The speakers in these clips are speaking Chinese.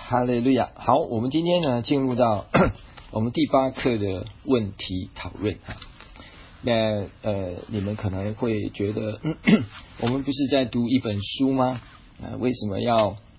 哈利路亚。好，我们今天呢进入到我们第8课的问题讨论哈。那你们可能会觉得，我们不是在读一本书吗？为什么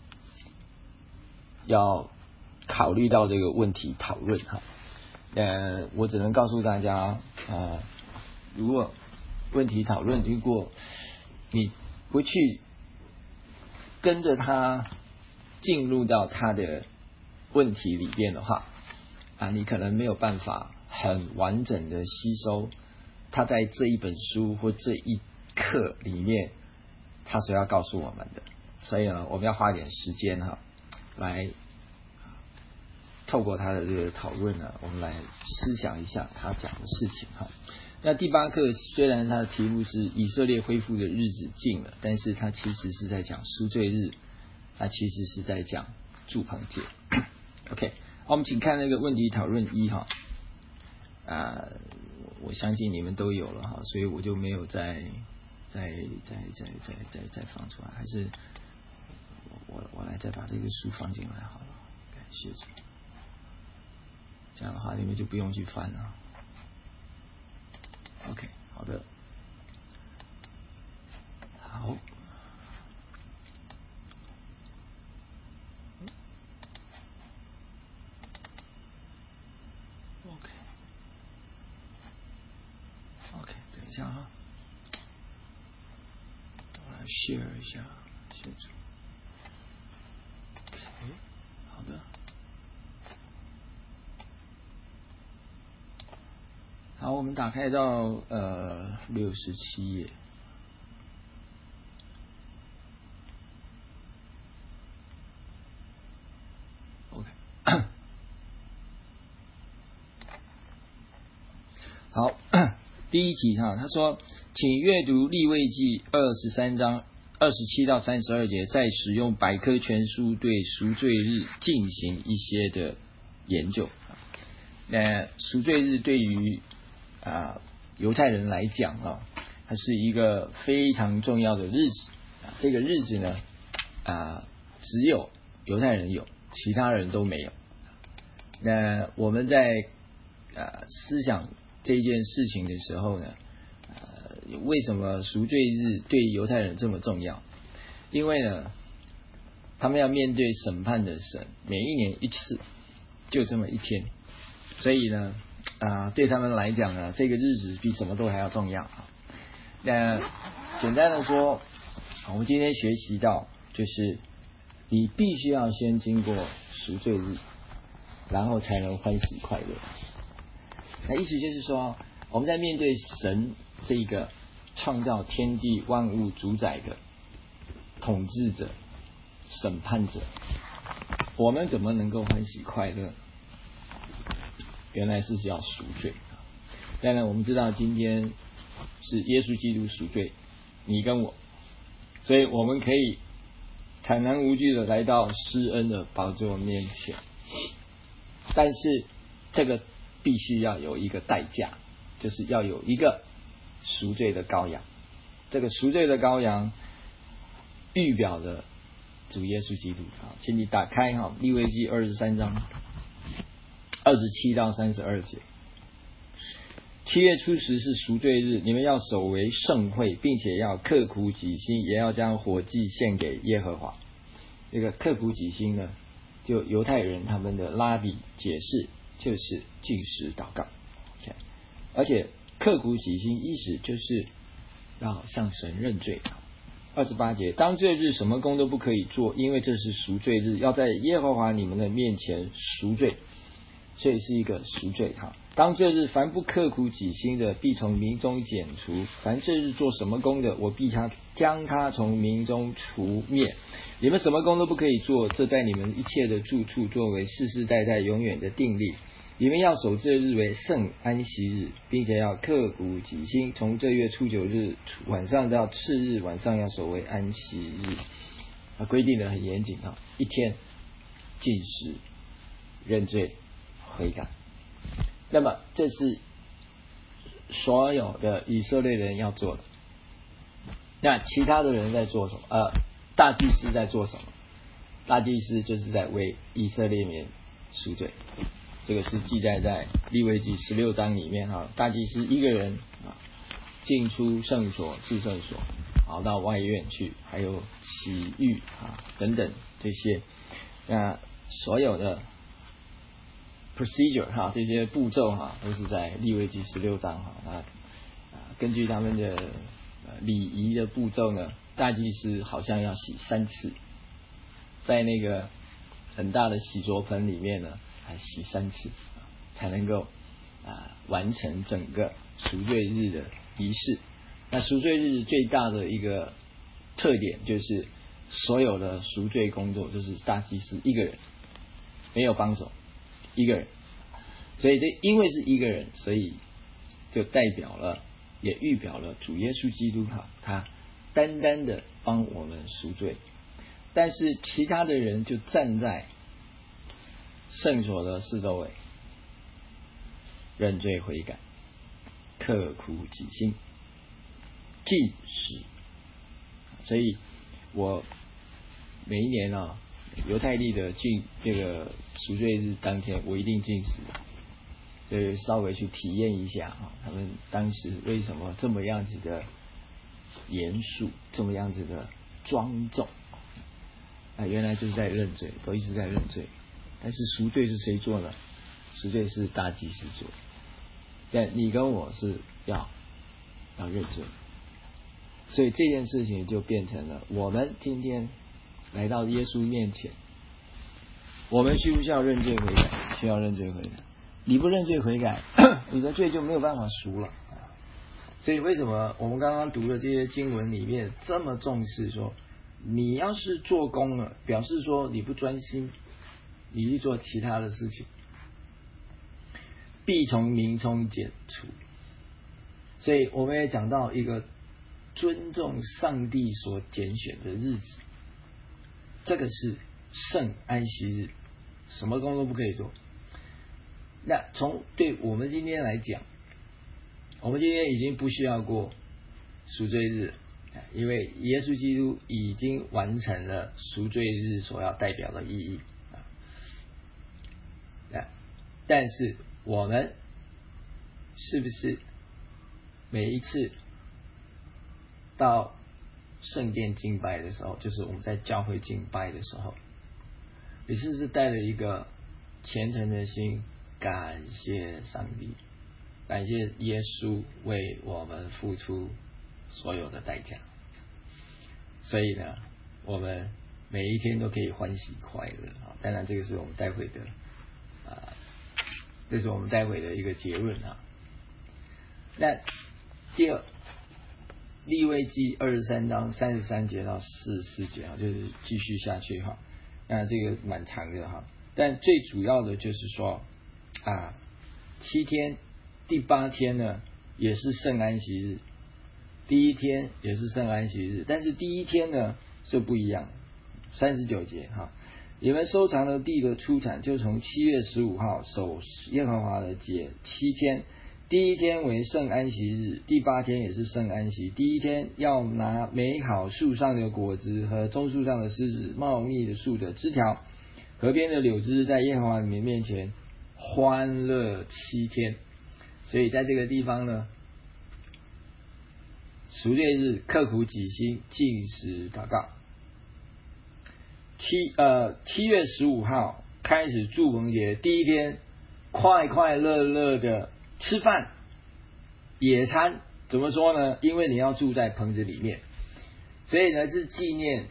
要考虑到这个问题讨论哈？我只能告诉大家，如果问题讨论如果你不去跟着他进入到他的问题里边的话，你可能没有办法很完整的吸收他在这一本书或这一课里面他所要告诉我们的。所以呢，我们要花点时间来透过他的这个讨论呢，我们来思想一下他讲的事情哈。那第8课虽然它的题目是以色列恢复的日子近了，但是它其实是在讲赎罪日，它其实是在讲住棚节。OK， 我们请看那个问题讨论1哈。我相信你们都有了哈，所以我就没有再放出来，还是我来再把这个书放进来好了，感谢主。这样的话你们就不用去翻了。OK， 好的，好。OK， 等一下哈，我来 share 一下，谢主。OK， 好的。好，我们打开到67页。OK， 好，第一题他说，请阅读利未记23章27到32节，再使用百科全书对赎罪日进行一些的研究。那赎罪日对于犹太人来讲它是一个非常重要的日子。这个日子呢只有犹太人有，其他人都没有。那我们在思想这件事情的时候呢，为什么赎罪日对犹太人这么重要？因为呢，他们要面对审判的神，每一年一次，就这么一天，所以呢对他们来讲呢，这个日子比什么都还要重要。那简单的说，我们今天学习到，就是你必须要先经过赎罪日，然后才能欢喜快乐。那意思就是说，我们在面对神这个创造天地万物主宰的统治者、审判者，我们怎么能够欢喜快乐？原来是要赎罪。当然我们知道今天是耶稣基督赎罪你跟我，所以我们可以坦然无惧的来到施恩的宝座面前。但是这个必须要有一个代价，就是要有一个赎罪的羔羊。这个赎罪的羔羊预表了主耶稣基督。请你打开利未记23章27到32节。7月初10是赎罪日，你们要守为圣会，并且要刻苦己心，也要将火祭献给耶和华。这个刻苦己心呢，就犹太人他们的拉比解释就是禁食祷告。而且刻苦己心意思就是要向神认罪。28节，当这日什么工都不可以做，因为这是赎罪日，要在耶和华你们的面前赎罪。所以是一个赎罪。当这日凡不刻苦己心的，必从民中剪除；凡这日做什么工的，我必将他从民中除灭。你们什么工都不可以做，这在你们一切的住处作为世世代代永远的定例。你们要守这日为圣安息日，并且要刻苦己心，从这月初9日晚上到次日晚上要守为安息日。规定的很严谨一天禁食、认罪、悔改。那么这是所有的以色列人要做的。那其他的人在做什么？大祭司在做什么？ 大祭司就是在为以色列民赎罪。这个是记载在利未记16章里面哈，大祭司一个人进出圣所、至圣所，到外院去，还有洗浴等等这些，那所有的 procedure 这些步骤都是在利未记16章那根据他们的礼仪的步骤呢，大祭司好像要洗3次，在那个很大的洗濯盆里面呢，还洗3次，才能够完成整个赎罪日的仪式。那赎罪日最大的一个特点就是所有的赎罪工作都是大祭司一个人，没有帮手，一个人。所以这因为是一个人，所以就代表了，也预表了主耶稣基督他单单的帮我们赎罪。但是其他的人就站在圣所的四周围，认罪悔改，刻苦己心，禁食。所以我每一年犹太历的这个赎罪日当天，我一定禁食，就稍微去体验一下他们当时为什么这么样子的严肃，这么样子的庄重原来就是在认罪，都一直在认罪。但是赎罪是谁做呢？赎罪是大祭司做，但你跟我是要认罪。所以这件事情就变成了，我们今天来到耶稣面前，我们需不需要认罪悔改？需要认罪悔改。你不认罪悔改，你的罪就没有办法赎了。所以为什么我们刚刚读的这些经文里面这么重视说，你要是做工了，表示说你不专心，你去做其他的事情，必从民中剪除。所以我们也讲到一个尊重上帝所拣选的日子，这个是圣安息日，什么工作不可以做。那从对我们今天来讲，我们今天已经不需要过赎罪日，因为耶稣基督已经完成了赎罪日所要代表的意义。但是我们是不是每一次到圣殿敬拜的时候，就是我们在教会敬拜的时候，你是不是带了一个虔诚的心，感谢上帝，感谢耶稣为我们付出所有的代价？所以呢，我们每一天都可以欢喜快乐。当然这个是我们待会的这是我们待会的一个结论那第二，利未记23章33节到44节就是继续下去那这个蛮长的但最主要的就是说7天，第8天呢也是圣安息日，第一天也是圣安息日，但是第一天呢就不一样。39节你们收藏的地的出产，就从7月15号守耶和华的节7天，第一天为圣安息日，第8天也是圣安息。第一天要拿美好树上的果子和棕树上的枝子、茂密的树的枝条、河边的柳枝，在耶和华你们面前欢乐7天。所以在这个地方呢，赎罪日刻苦己心，禁食祷告。7月15号开始祝棚节，第一天快快乐乐的吃饭野餐。怎么说呢？因为你要住在棚子里面，所以呢是纪念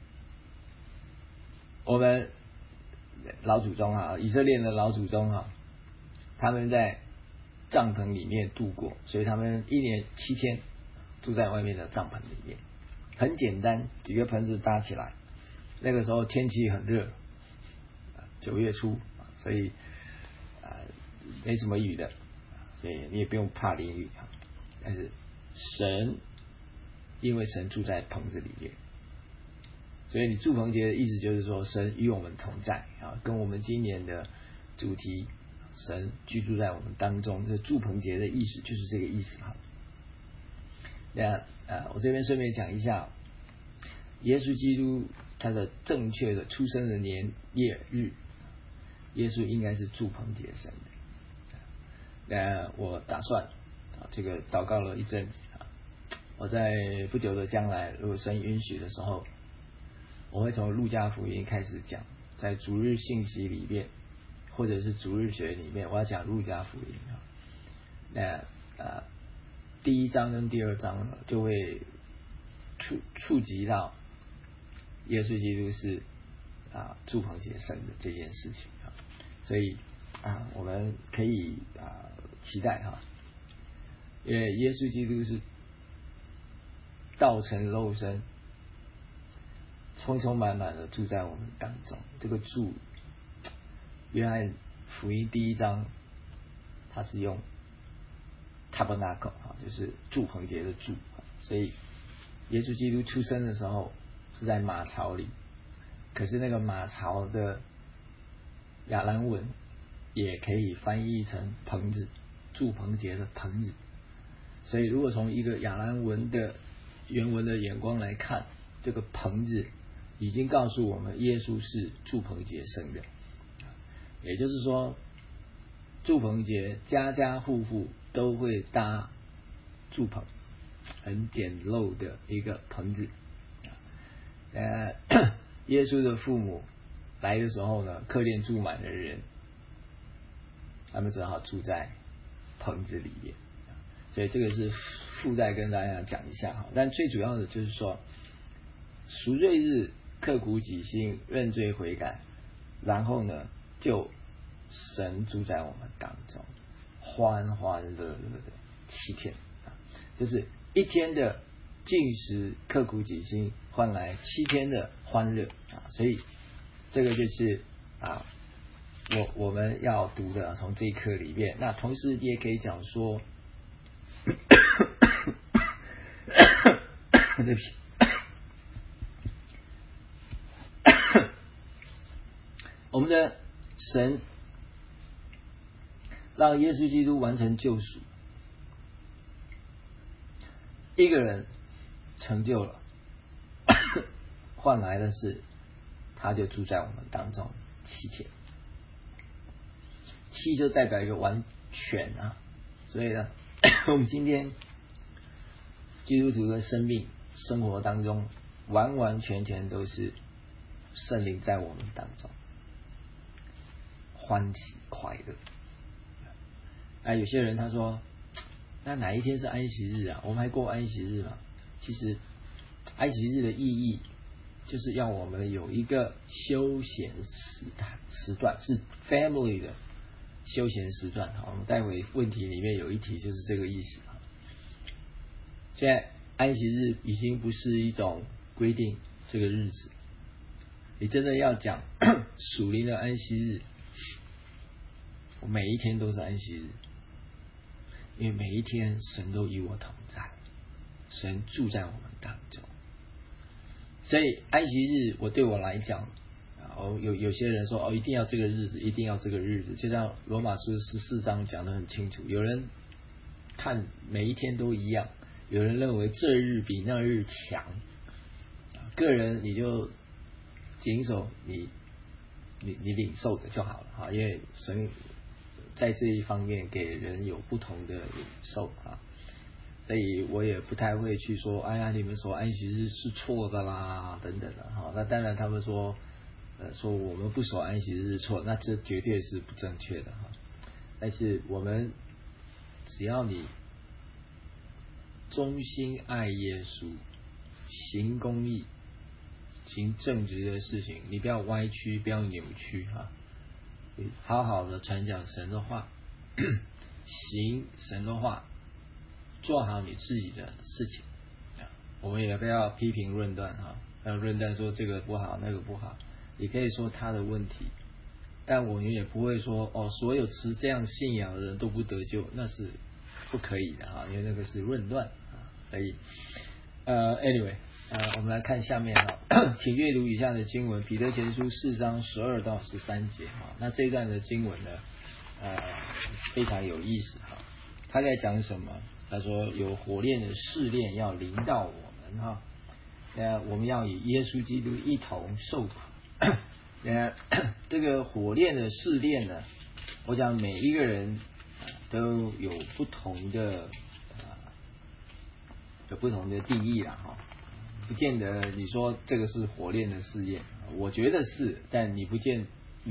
我们老祖宗以色列的老祖宗他们在帐篷里面度过，所以他们一年7天住在外面的帐篷里面，很简单，几个棚子搭起来。那个时候天气很热，9月初，所以没什么雨的，所以你也不用怕淋雨但是神，因为神住在棚子里面，所以你住棚节的意思就是说，神与我们同在跟我们今年的主题神居住在我们当中，这住棚节的意思就是这个意思那我这边顺便讲一下，耶稣基督他的正确的出生的年月日，耶稣应该是住棚节生的。我打算这个祷告了一阵子我在不久的将来，如果神允许的时候，我会从路加福音开始讲，在主日信息里面，或者是主日学里面，我要讲路加福音第一章跟第二章呢，就会触及到耶稣基督是住棚节生的这件事情所以我们可以期待因为耶稣基督是道成肉身，充充满满的住在我们当中。这个住，约翰福音第一章，它是用 tabernacle 就是住棚节的住，所以耶稣基督出生的时候是在马槽里，可是那个马槽的亚兰文也可以翻译成棚子，住棚节的棚子。所以如果从一个亚兰文的原文的眼光来看，这个棚子已经告诉我们耶稣是住棚节生的，也就是说住棚节家家户户都会搭住棚，很简陋的一个棚子。耶稣的父母来的时候呢，客店住满的人，他们只好住在棚子里面。所以这个是附带跟大家讲一下但最主要的就是说，赎罪日刻苦己心，认罪悔改，然后呢就神住在我们当中，欢欢乐乐的7天就是1天的禁食刻苦己心换来7天的欢乐所以这个就是我们要读的从这一课里面。那同时也可以讲说对不起我们的神让耶稣基督完成救赎，一个人成就了换来的是他就住在我们当中7天，7就代表一个完全所以呢我们今天基督徒的生命生活当中完完全全都是圣灵在我们当中欢喜快乐。有些人他说，那哪一天是安息日我们还过安息日吗？其实安息日的意义就是要我们有一个休闲时段，是 family 的休闲时段。我们待会问题里面有一题就是这个意思。现在安息日已经不是一种规定这个日子，你真的要讲属灵的安息日，每一天都是安息日，因为每一天神都与我同在，神住在我们当中。所以安息日对我来讲有些人说一定要这个日子，一定要这个日子，就像罗马书14章讲得很清楚，有人看每一天都一样，有人认为这日比那日强，个人你就谨守你领受的就好了因为神在这一方面给人有不同的领受所以我也不太会去说哎呀你们说安息日是错的啦等等的那当然他们说我们不守安息日是错，那这绝对是不正确的但是我们只要你忠心爱耶稣，行公义，行正直的事情，你不要歪曲，不要扭曲好好的传讲神的话行神的话，做好你自己的事情我们也不要批评论断要论断说这个不好那个不好，也可以说他的问题，但我们也不会说所有持这样信仰的人都不得救，那是不可以的因为那个是论断所以anyway我们来看下面请阅读以下的经文，彼得前书4章12到13节那这一段的经文呢非常有意思他在讲什么？他说有火炼的试炼要临到我们我们要与耶稣基督一同受苦。这个火炼的试炼呢，我想每一个人都有不同的定义啦哈，不见得你说这个是火炼的试验，我觉得是，但你不见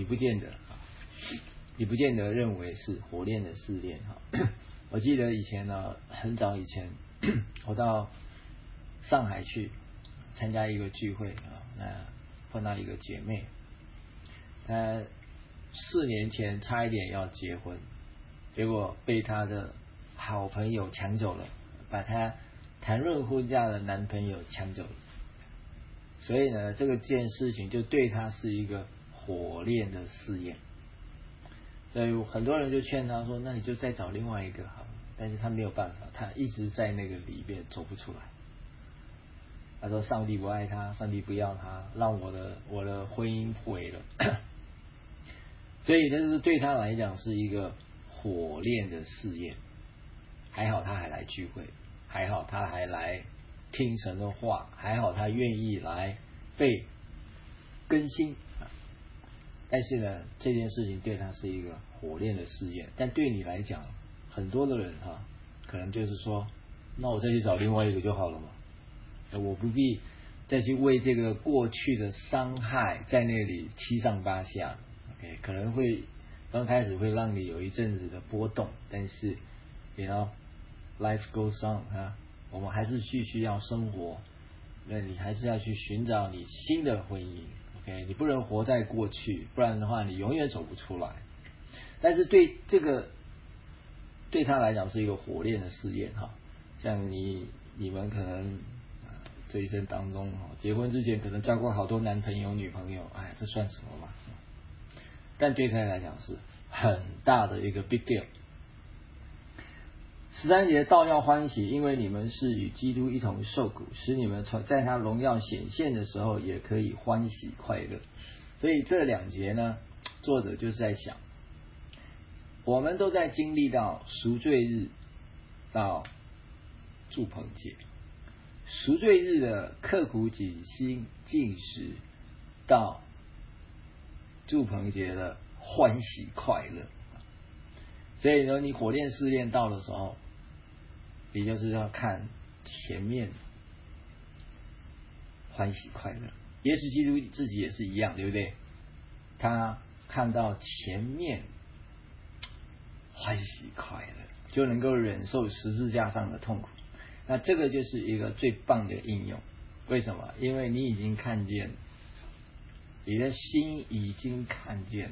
得认为是火炼的试炼哈。我记得以前呢，很早以前，我到上海去参加一个聚会啊，那碰到一个姐妹，她4年前差一点要结婚，结果被她的好朋友抢走了，把她谈论婚嫁的男朋友抢走了。所以呢，这件事情就对她是一个火炼的试验。所以很多人就劝她说：“那你就再找另外一个好了。”但是她没有办法，她一直在那个里面走不出来。她说：“上帝不爱她，上帝不要她，让我的婚姻毁了。”所以这是对她来讲是一个火炼的试验。还好她还来聚会，还好她还来听神的话，还好她愿意来被更新。但是呢，这件事情对她是一个火炼的试验。但对你来讲，很多的人可能就是说，那我再去找另外一个就好了嘛，我不必再去为这个过去的伤害在那里七上八下。OK， 可能会刚开始会让你有一阵子的波动，但是life goes on 我们还是继续要生活，那你还是要去寻找你新的婚姻。OK， 你不能活在过去，不然的话你永远走不出来。但是对他来讲是一个火炼的试验哈，像你们可能这一生当中结婚之前可能交过好多男朋友女朋友，这算什么嘛？但对他来讲是很大的一个 big deal。13节，道要欢喜，因为你们是与基督一同受苦，使你们在他荣耀显现的时候也可以欢喜快乐。所以这2节呢，作者就是在想，我们都在经历到赎罪日到住棚节，赎罪日的刻苦谨心禁食到住棚节的欢喜快乐。所以呢，你火炼试炼到的时候，你就是要看前面欢喜快乐。耶稣基督自己也是一样，对不对？他看到前面欢喜快乐，就能够忍受十字架上的痛苦。那这个就是一个最棒的应用。为什么？因为你已经看见了，你的心已经看见了，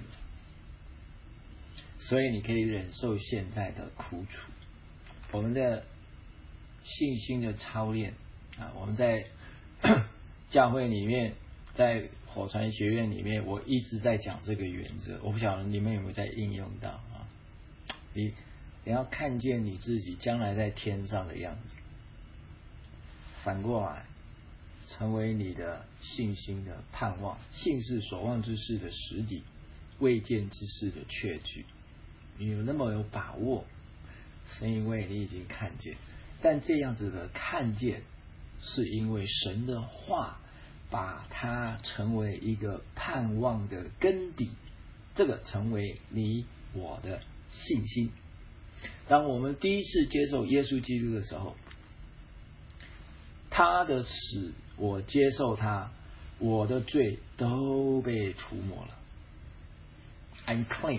所以你可以忍受现在的苦楚。我们的信心的操练我们在教会里面，在火传学院里面，我一直在讲这个原则，我不晓得你们有没有在应用到你要看见你自己将来在天上的样子，反过来成为你的信心的盼望。信是所望之事的实底，未见之事的确据。你有那么有把握，是因为你已经看见。但这样子的看见，是因为神的话把它成为一个盼望的根底，这个成为你我的信心。当我们第一次接受耶稣基督的时候，他的死我接受他，我的罪都被涂抹了， I'm clean。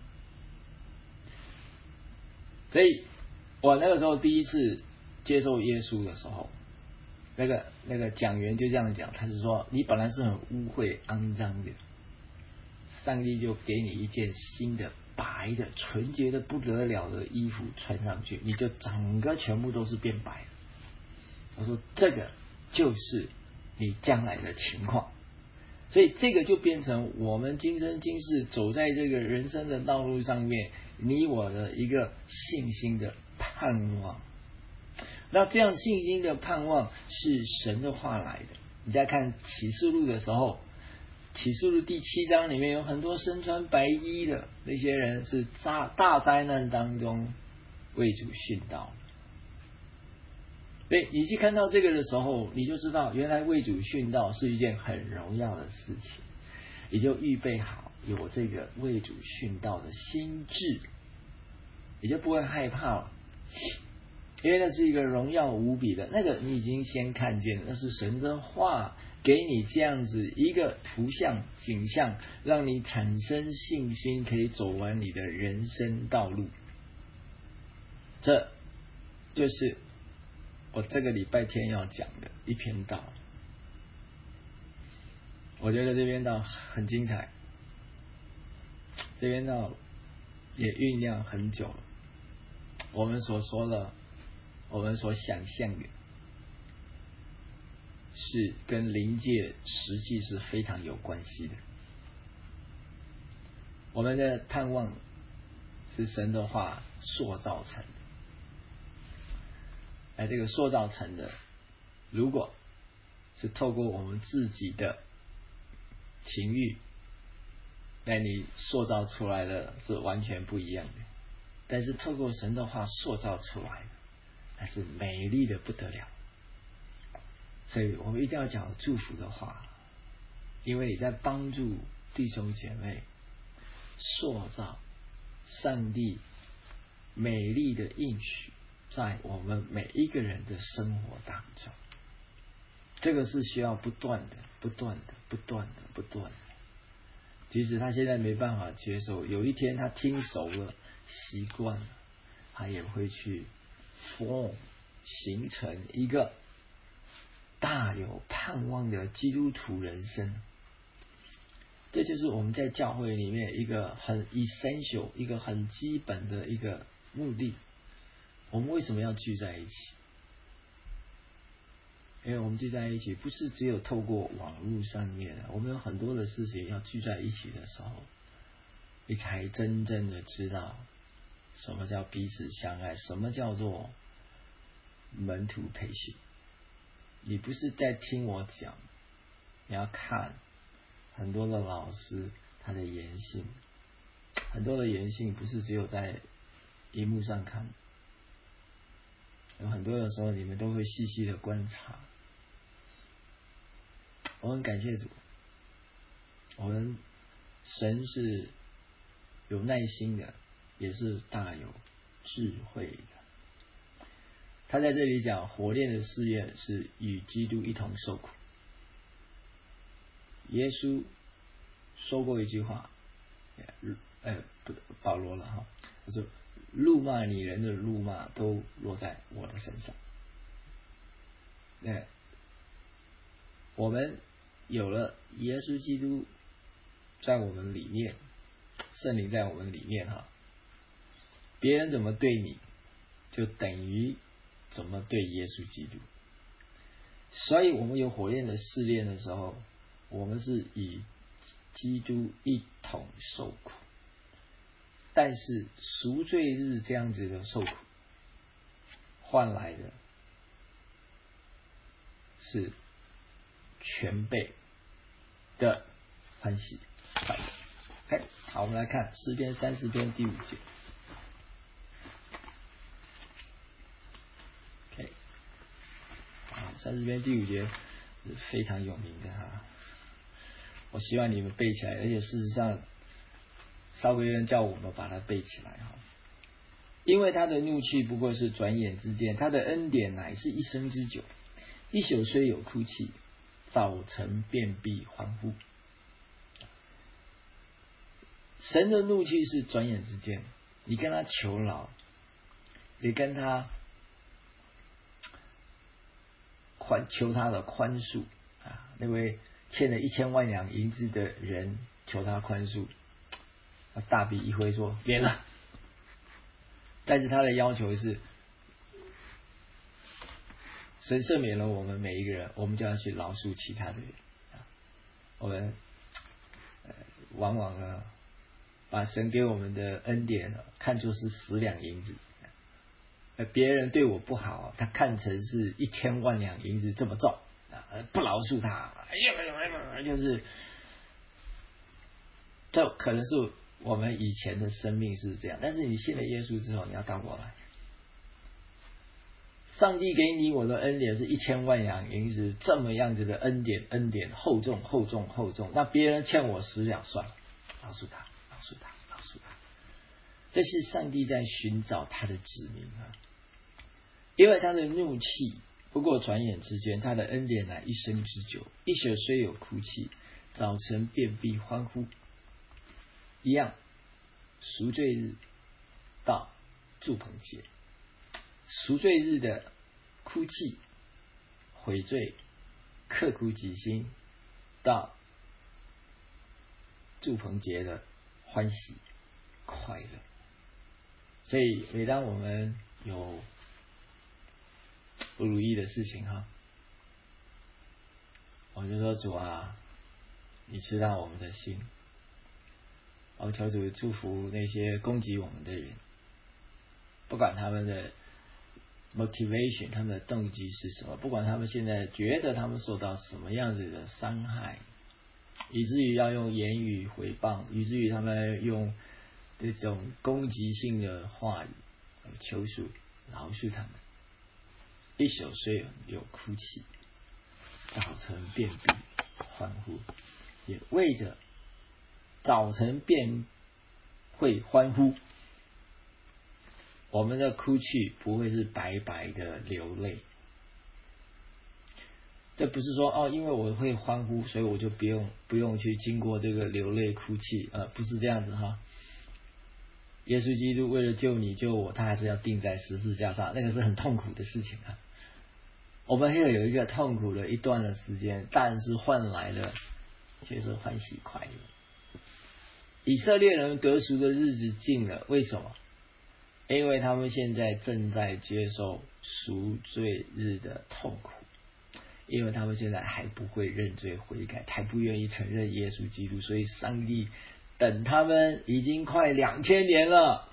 所以我那个时候第一次接受耶稣的时候，那个讲员就这样讲，他是说你本来是很污秽肮脏的，上帝就给你一件新的白的纯洁的不得了的衣服穿上去，你就整个全部都是变白的。我说这个就是你将来的情况。所以这个就变成我们今生今世走在这个人生的道路上面，你我的一个信心的盼望。那这样信心的盼望是神的话来的。你在看启示录的时候，启示录第7章里面有很多身穿白衣的那些人，是大灾难当中为主殉道。 对，你去看到这个的时候，你就知道原来为主殉道是一件很荣耀的事情，你就预备好有这个为主殉道的心智，你就不会害怕了，因为那是一个荣耀无比的那个，你已经先看见了，那是神的话给你这样子一个图像景象，让你产生信心，可以走完你的人生道路。这就是我这个礼拜天要讲的一篇道，我觉得这篇道很精彩，这篇道也酝酿很久了。我们所说的，我们所想象的，是跟灵界实际是非常有关系的。我们的盼望是神的话塑造成的，而这个塑造成的，如果是透过我们自己的情欲，那你塑造出来的是完全不一样的。但是透过神的话塑造出来的，那是美丽的不得了。所以我们一定要讲祝福的话，因为你在帮助弟兄姐妹塑造上帝美丽的应许在我们每一个人的生活当中。这个是需要不断的即使他现在没办法接受，有一天他听熟了习惯了，他也会去 形成一个大有盼望的基督徒人生。这就是我们在教会里面一个很 essential 一个很基本的一个目的。我们为什么要聚在一起？因为我们聚在一起不是只有透过网络上面，我们有很多的事情要聚在一起的时候，你才真正的知道什么叫彼此相爱，什么叫做门徒培训。你不是在听我讲，你要看很多的老师他的言行，很多的言行不是只有在荧幕上看，有很多的时候你们都会细细的观察。我很感谢主，我们神是有耐心的，也是大有智慧的。他在这里讲火炼的试验是与基督一同受苦。耶稣说过一句话，保罗了哈，他说辱骂你人的辱骂都落在我的身上。我们有了耶稣基督在我们里面，圣灵在我们里面哈，别人怎么对你，就等于怎么对耶稣基督。所以我们有火焰的试炼的时候，我们是与基督一同受苦。但是赎罪日这样子的受苦，换来的是全备的欢喜快乐。OK， 好，我们来看诗篇30篇第5节。OK， 30篇第5节是非常有名的哈，我希望你们背起来，而且事实上稍微有人叫我们把它背起来哈。因为他的怒气不过是转眼之间，他的恩典乃是一生之久。一宿虽有哭泣，早晨便必欢呼。神的怒气是转眼之间，你跟他求饶，你跟他求他的宽恕啊，那位欠了1000万两银子的人求他宽恕，大笔一挥说免了。但是他的要求是，神赦免了我们每一个人，我们就要去饶恕其他的人。我们往往把神给我们的恩典看作是10两银子，别人对我不好，他看成是1000万两银子这么重，不饶恕他，就是这可能是我们以前的生命是这样。但是你信了耶稣之后，你要倒过来， 上帝给你我的恩典是1000万两银子，这么样子的恩典厚重，那别人欠我10两算了，饶恕他。这是上帝在寻找他的子民啊，因为他的怒气不过转眼之间，他的恩典乃一生之久。一宿虽有哭泣，早晨便必欢呼。一样，赎罪日到住棚节，赎罪日的哭泣、悔罪、刻苦己心，到住棚节的欢喜快乐。所以每当我们有不如意的事情我就说主啊，你知道我们的心，求主祝福那些攻击我们的人，不管他们的 motivation 他们的动机是什么，不管他们现在觉得他们受到什么样子的伤害，以至于要用言语回谤，以至于他们用这种攻击性的话语，求主饶恕他们。一宿虽有哭泣，早晨便必欢呼。也为着早晨便会欢呼，我们的哭泣不会是白白的流泪。这不是说因为我会欢呼，所以我就不用去经过这个流泪哭泣，不是这样子耶稣基督为了救你救我，他还是要钉在十字架上，那个是很痛苦的事情我们会有一个痛苦的一段的时间，但是换来了却是欢喜快乐。以色列人得赎的日子近了，为什么？因为他们现在正在接受赎罪日的痛苦，因为他们现在还不会认罪悔改，还不愿意承认耶稣基督，所以上帝等他们已经快2000年了，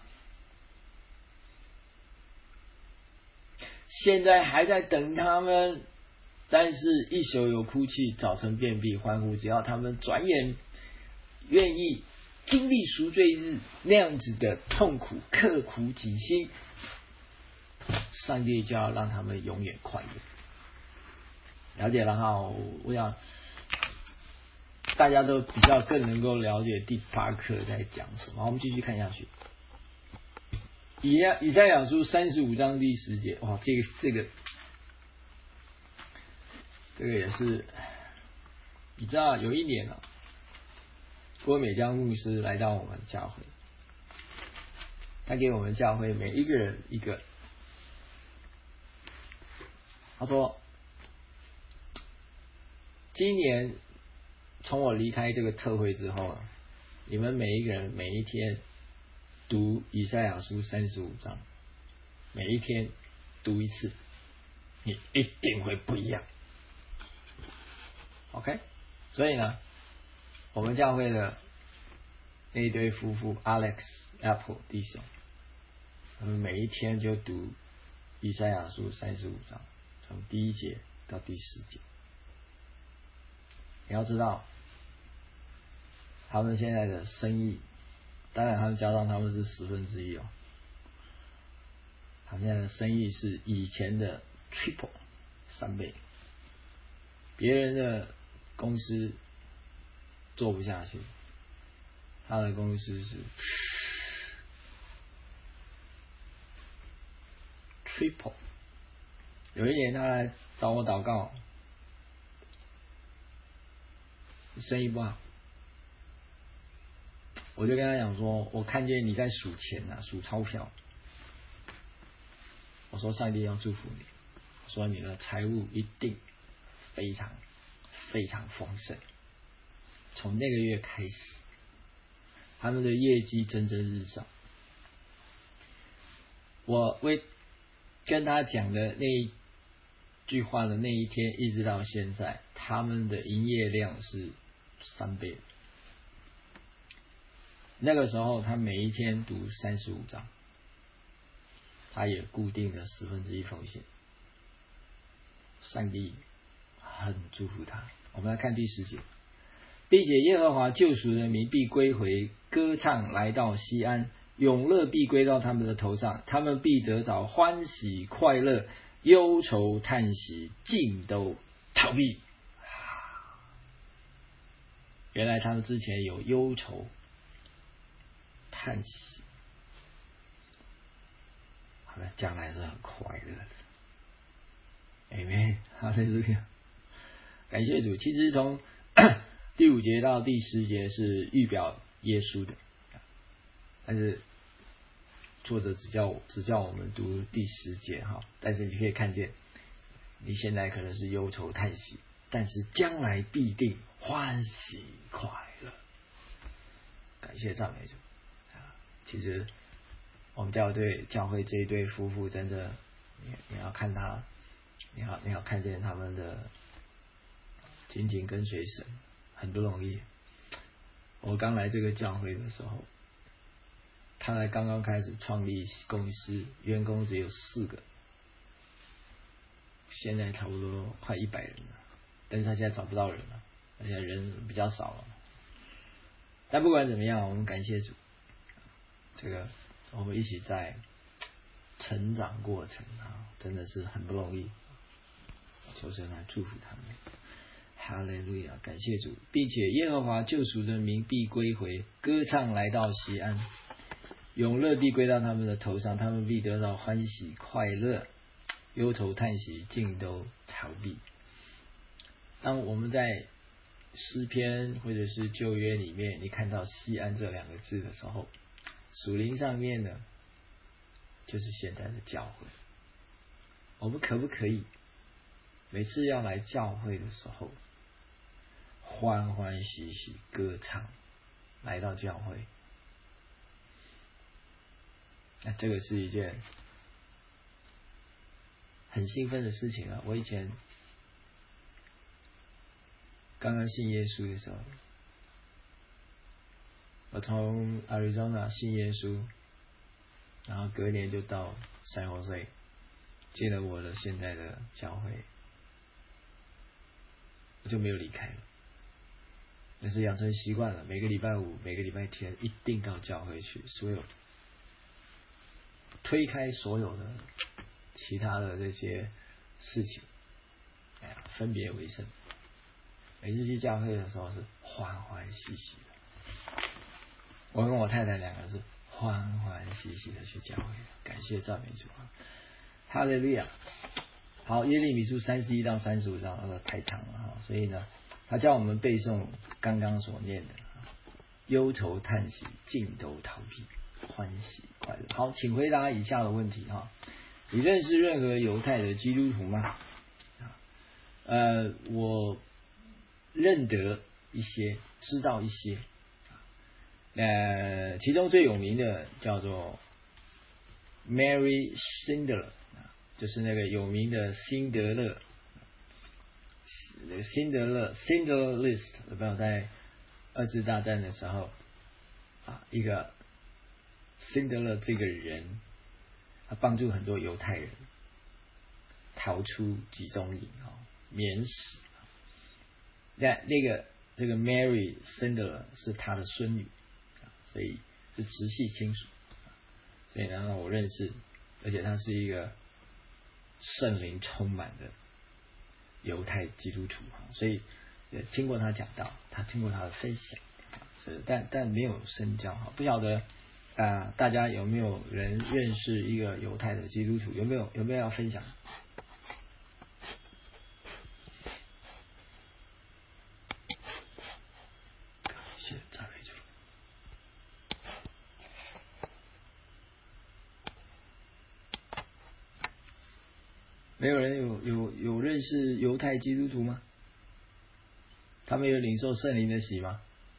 现在还在等他们。但是一宿有哭泣，早晨便必欢呼。只要他们转眼愿意经历赎罪日那样子的痛苦，刻苦己心，上帝就要让他们永远快乐。了解了我想大家都比较更能够了解第8课在讲什么。我们继续看下去。以赛亚书35章第10节，哇，这个也是，你知道有一年郭美江牧师来到我们教会，他给我们教会每一个人一个，他说今年从我离开这个特会之后，你们每一个人每一天读以赛亚书35章，每一天读一次，你一定会不一样。OK， 所以呢，我们教会的那一对夫妇 Alex、Apple 弟兄，他们每一天就读以赛亚书35章，从第1节到第10节。你要知道，他们现在的生意，当然他们加上他们是1/10他们现在的生意是以前的 triple 3倍，别人的公司做不下去，他的公司是 triple。 有一年他来找我祷告，生意不好，我就跟他讲说，我看见你在数钱数钞票，我说上帝要祝福你，我说你的财务一定非常非常丰盛。从那个月开始，他们的业绩蒸蒸日上。我跟他讲的那一句话的那一天一直到现在，他们的营业量是3倍。那个时候他每一天读35章，他也固定的1/10奉献，上帝很祝福他。我们来看第10节，并且耶和华救赎的民必归回，歌唱来到西安，永乐必归到他们的头上，他们必得着欢喜快乐， 忧愁叹息尽都逃避。原来他们之前有忧愁叹息，好了，将来是很快乐的。Amen， 哈利路亚，感谢主。其实从第5节到第10节是预表耶稣的，但是作者只叫我们读第10节哈。但是你可以看见，你现在可能是忧愁叹息，但是将来必定欢喜快乐。感谢赞美主。其实我们教会这一对夫妇真的，你要看他，你要看见他们的紧紧跟随神，很不容易。我刚来这个教会的时候，他才刚刚开始创立公司，员工只有4个，现在差不多快100人了，但是他现在找不到人了，而且人比较少了。但不管怎么样，我们感谢主，这个我们一起在成长过程啊，真的是很不容易。求神来祝福他们。哈利路亚，感谢主，并且耶和华救赎的民必归回，歌唱来到锡安，永乐必归到他们的头上，他们必得到欢喜快乐，忧愁叹息尽都逃避。当我们在诗篇或者是旧约里面，你看到锡安这2个字的时候，属灵上面呢，就是现在的教会。我们可不可以每次要来教会的时候，欢欢喜喜歌唱来到教会？那这个是一件很兴奋的事情啊！我以前刚刚信耶稣的时候，我从 Arizona 信耶稣，然后隔年就到 San Jose 进了我的现在的教会，我就没有离开了。但是养成习惯了，每个礼拜5、每个礼拜天一定到教会去，所有推开所有的其他的这些事情，分别为圣。每次去教会的时候是欢欢喜喜的，我跟我太太2个是欢欢喜喜的去教会，感谢赞美主啊！哈利路亚。好，耶利米书31到35章，太长了哈，所以呢，他叫我们背诵刚刚所念的，忧愁叹息尽都逃避，欢喜快乐。好，请回答以下的问题哈：你认识任何犹太的基督徒吗？我认得一些，知道一些。其中最有名的叫做 Mary Schindler， 就是那个有名的辛德勒。Schindler List， 有没有在2次大战的时候一个辛德勒这个人，他帮助很多犹太人逃出集中营免死。这个 Mary Schindler 是他的孙女，所以是直系亲属。所以呢，我认识，而且他是一个圣灵充满的犹太基督徒，所以听过他讲道，他听过他的分享，但没有深交。不晓得大家有没有人认识一个犹太的基督徒？有没有要分享？没有人有认识犹太基督徒吗？他们有领受圣灵的洗吗？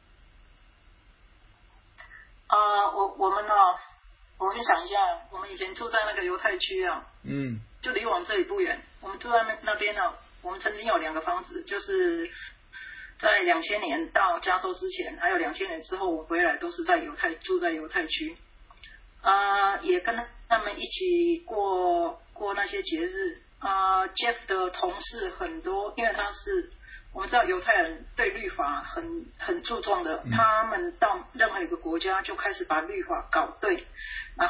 我分享一下，我们以前住在那个犹太区啊，就离我们这里不远。我们住在那边呢，我们曾经有2个房子，就是在2000年到加州之前，还有2000年之后我回来，都是住在犹太区。也跟他们一起过那些节日。Jeff 的同事很多，因为我们知道犹太人对律法很注重的，他们到任何一个国家就开始把律法搞对，然后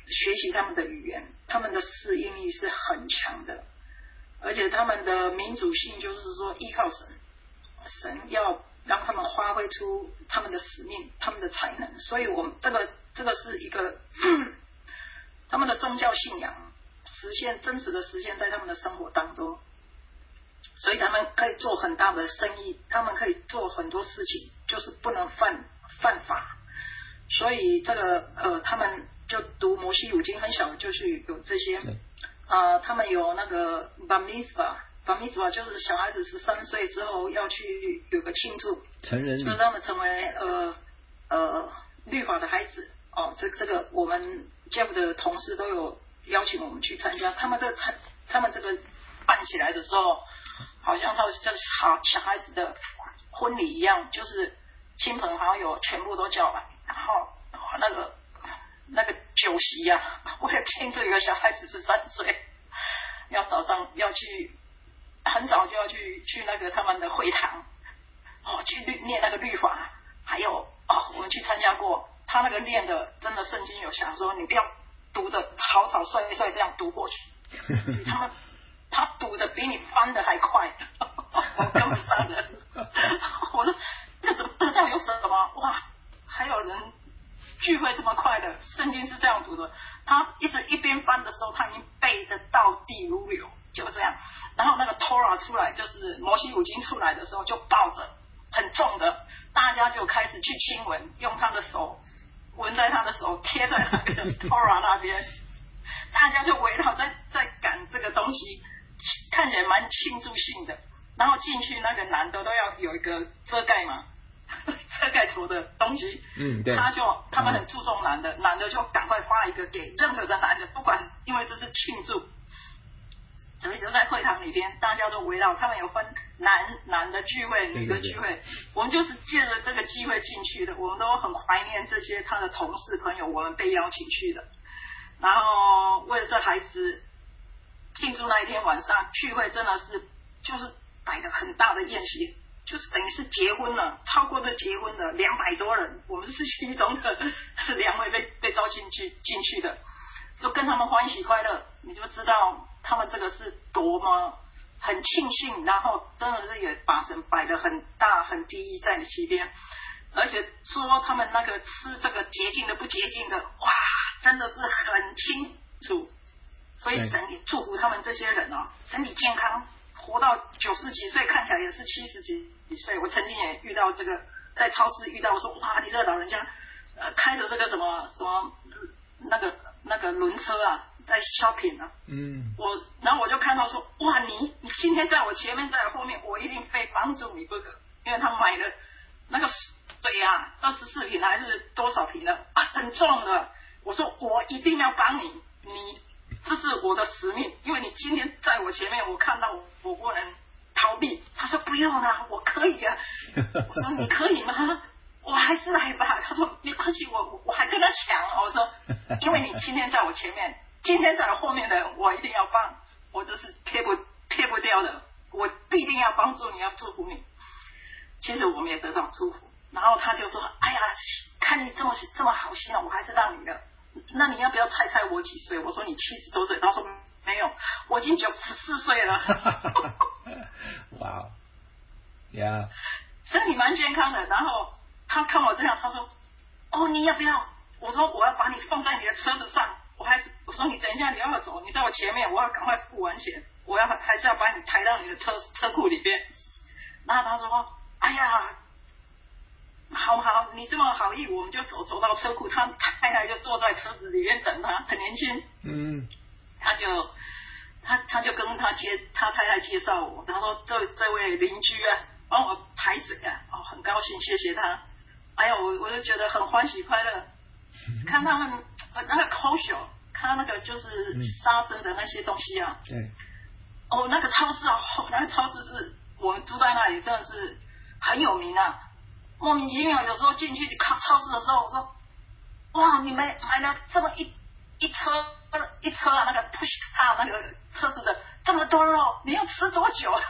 学习他们的语言，他们的适应力是很强的，而且他们的民主性就是说依靠神，神要让他们发挥出他们的使命，他们的才能。所以我们这个是一个他们的宗教信仰真实的实现在他们的生活当中，所以他们可以做很大的生意，他们可以做很多事情，就是不能犯法。所以这个他们就读摩西五经，很小就去有这些他们有那个 bar mitzvah 就是小孩子13岁之后要去有个庆祝， 成人礼， 就是他们成为律法的孩子这个我们 Jeff 的同事都有邀请我们去参加。他们这个办起来的时候，好像他这小孩子的婚礼一样，就是亲朋好友全部都叫来，然后那个酒席啊，为了庆祝一个小孩子13岁，早上要去很早就要去那个他们的会堂去念那个律法，还有我们去参加过，他那个念的真的圣经有想说你不要读的草草率率这样读过去他读的比你翻的还快我跟不上的我说这样有什么哇，还有人聚会这么快的，圣经是这样读的，他一边翻的时候他已经背得倒地如流，就这样。然后那个 Torah 出来，就是摩西五经出来的时候，就抱着很重的，大家就开始去亲吻，用他的手闻在他的手，贴在那个 Torah 那边，大家就围绕在赶这个东西，看起来蛮庆祝性的。然后进去那个男的都要有一个遮盖嘛，遮盖头的东西， 对， 他们很注重男的就赶快发一个给任何的男的，不管，因为这是庆祝。所以就在会堂里边，大家都围绕，他们有分男的聚会，女的聚会，我们就是借着这个机会进去的，我们都很怀念这些他的同事朋友，我们被邀请去的。然后为了这孩子庆祝那一天晚上聚会，真的是就是摆了很大的宴席，就是等于是结婚了，超过这结婚的200多人，我们是其中的2位被招进去的，就跟他们欢喜快乐，你就知道他们这个是多么很庆幸，然后真的是也把神摆得很大很第一在其边，而且说他们那个吃这个洁净的不洁净的，哇，真的是很清楚，所以神也祝福他们这些人身体健康，活到90几岁，看起来也是70几岁。我曾经也遇到这个，在超市遇到，我说哇，你这个老人家开着这个什么那个轮车啊，在 shopping 啊，然后我就看到说哇，你今天在我前面，在我后面，我一定非帮助你不可，因为他买的那个水啊，24瓶还是多少瓶的很重的，我说我一定要帮你这是我的使命，因为你今天在我前面，我看到我不能逃避。他说不用啊，我可以啊。我说你可以吗？我还是来吧。他说没关系，我还跟他抢。我说因为你今天在我前面，今天在我后面的我一定要帮，我这是撇不掉的，我必定要帮助你，要祝福你。其实我们也得到祝福。然后他就说哎呀，看你这么好心我还是让你的。那你要不要猜我几岁？我说你70多岁。他说没有，我已经94岁了。 哇，呀， 身体蛮健康的。然后他看我这样，他说你要不要？我说我要把你放在你的车子上。我说你等一下，你要不要走？你在我前面，我要赶快付完钱，我还是要把你抬到你的车库里边。然后他说哎呀，好，你这么好意，我们就走到车库，他太太就坐在车子里面等他，很年轻。他就跟他太太介绍我，他说这位邻居啊，帮我抬水啊，很高兴，谢谢他。哎呀，我就觉得很欢喜快乐，看他们那个 kosher， 看那个就是杀生的那些东西啊。 对。 那个超市那个超市是我们住在那里，真的是很有名啊。莫名其妙，有时候进去超市的时候，我说哇，你们买了这么一车啊，那个 push car 那个车子的这么多肉，你要吃多久啊？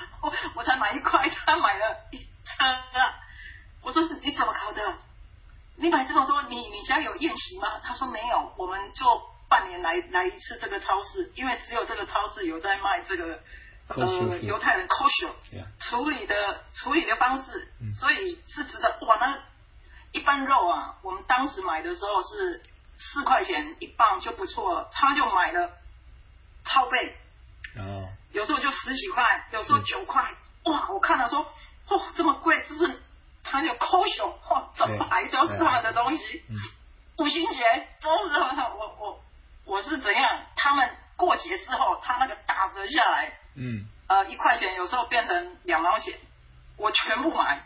我才买1块，他买了1车啊。我说你怎么搞的？ 你买这么多，你家有宴席吗？他说没有，我们就半年来一次这个超市，因为只有这个超市有在卖这个犹太人 kosher 处理的方式，所以是值得。哇，那一般肉啊，我们当时买的时候是4块钱1磅就不错了，他就买了超倍，有时候就10几块，有时候9块，哇，我看了说，哇，这么贵，就是他就 kosher， 哇，整排都是他们的东西，五星节都是他们，我是怎样？他们过节之后，他那个打折下来，1块钱有时候变成2毛钱，我全部买，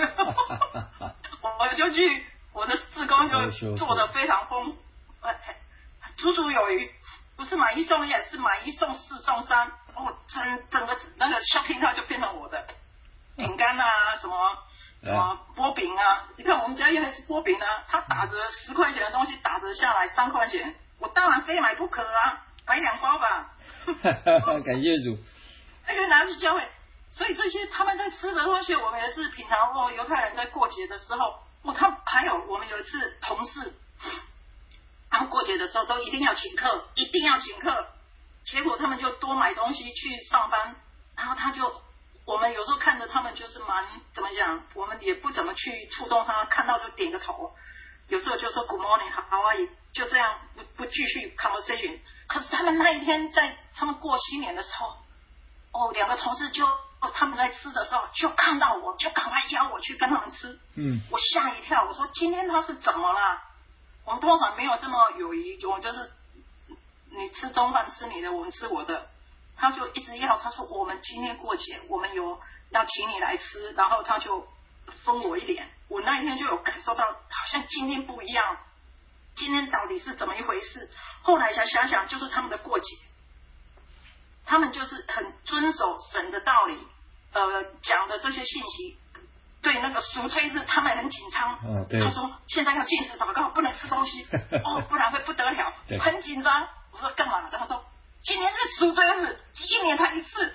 我就去，我的志工就做得非常丰，足足有余，不是买1送1，是买1送4送3，哦，整个那个 shopping 它就变成我的，饼干啊，什么波饼啊，你看我们家也还是波饼啊，它打折10块钱的东西打折下来3块钱，我当然非买不可啊，买2包吧。 感谢主。 那个拿去教会，所以这些他们在吃的东西，我们也是品尝过。犹太人在过节的时候，还有我们有一次同事，他们过节的时候都一定要请客，结果他们就多买东西去上班，然后我们有时候看着他们就是怎么讲，我们也不怎么去触动他，看到就点个头，有时候就说 Good morning， how are you， 就这样不继续 conversation。可是他们那一天在他们过新年的时候，2个同事他们在吃的时候就看到我，就赶快邀我去跟他们吃。我吓一跳，我说今天他是怎么了？我们通常没有这么友谊，我就是你吃中饭吃你的，我们吃我的。他就一直要，他说我们今天过节，我们有要请你来吃，然后他就分我一点。我那一天就有感受到，好像今天不一样，今天到底是怎么一回事？后来才想想，就是他们的过节，他们就是很遵守神的道理，讲的这些信息，对那个赎罪日他们很紧张。他说现在要禁食祷告，不能吃东西，不然会不得了，很紧张。我说干嘛？他说今天是赎罪日，1年才1次。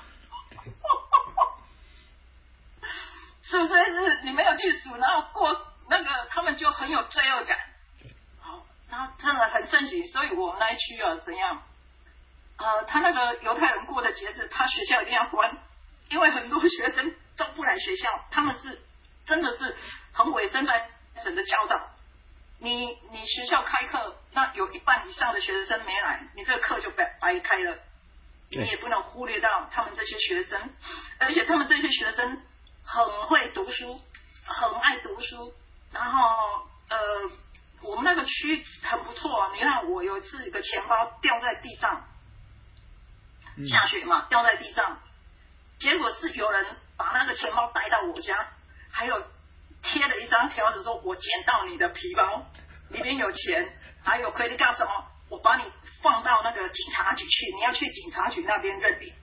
赎罪日你没有去赎，然后过那个他们就很有罪恶感。好，他真的很盛行，所以我们那一区怎样？他那个犹太人过的节日，他学校一定要关，因为很多学生都不来学校，他们是真的是很委身在神的教导。你学校开课，那有1半以上的学生没来，你这个课就白开了。你也不能忽略到他们这些学生，而且他们这些学生很会读书，很爱读书。然后我们那个区很不错，你看我有一次一个钱包掉在地上，下雪嘛，掉在地上，结果是有人把那个钱包带到我家，还有贴了一张条子说，我捡到你的皮包，里面有钱，还有credit card什么，我把你放到那个警察局去，你要去警察局那边认领。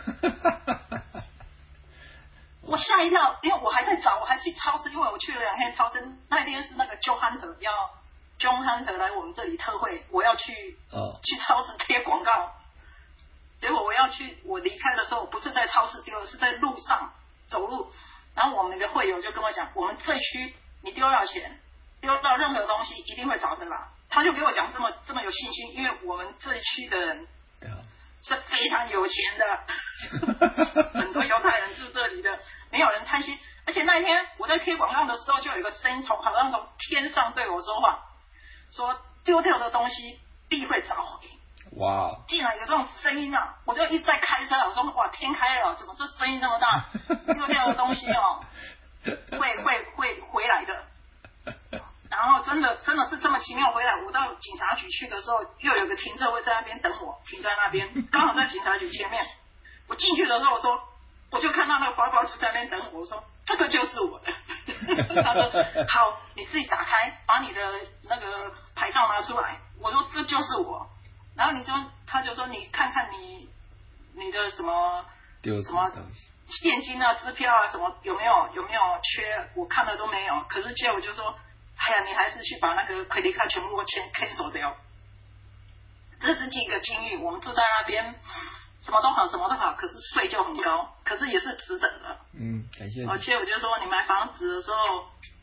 我吓一跳，因为我还在找，我还去超市，因为我去了2天超市，那天是那个 John Hunter 来我们这里特会，我要去超市贴广告。结果我离开的时候，我不是在超市丢，是在路上走路。然后我们的会友就跟我讲，我们这区你丢到钱，丢到任何东西一定会找得来。他就给我讲这么有信心，因为我们这一区的人是非常有钱的，很多犹太人住这里的，没有人贪心。而且那一天我在贴广告的时候，就有一个声音好像从天上对我说话，说丢掉的东西必会找回。 哇！ 竟然有这种声音啊！我就一直在开车，我说哇，天开了，怎么这声音这么大？丢掉的东西会回来的。然后真的是这么奇妙回来。我到警察局去的时候，又有个停车位在那边等我，停在那边，刚好在警察局前面。我进去的时候，我就看到那个包包就在那边等我，我说这个就是我的。他说好，你自己打开，把你的那个牌照拿出来。我说这就是我。然后他就说你看看你的什么现金啊、支票啊什么有没有缺？我看了都没有。可是结果就说，哎呀，你还是去把那个credit card全部cancel掉。这是几个经历，我们住在那边，什么都好，可是税就很高，可是也是值得的。 感谢。 而且我就说，你买房子的时候，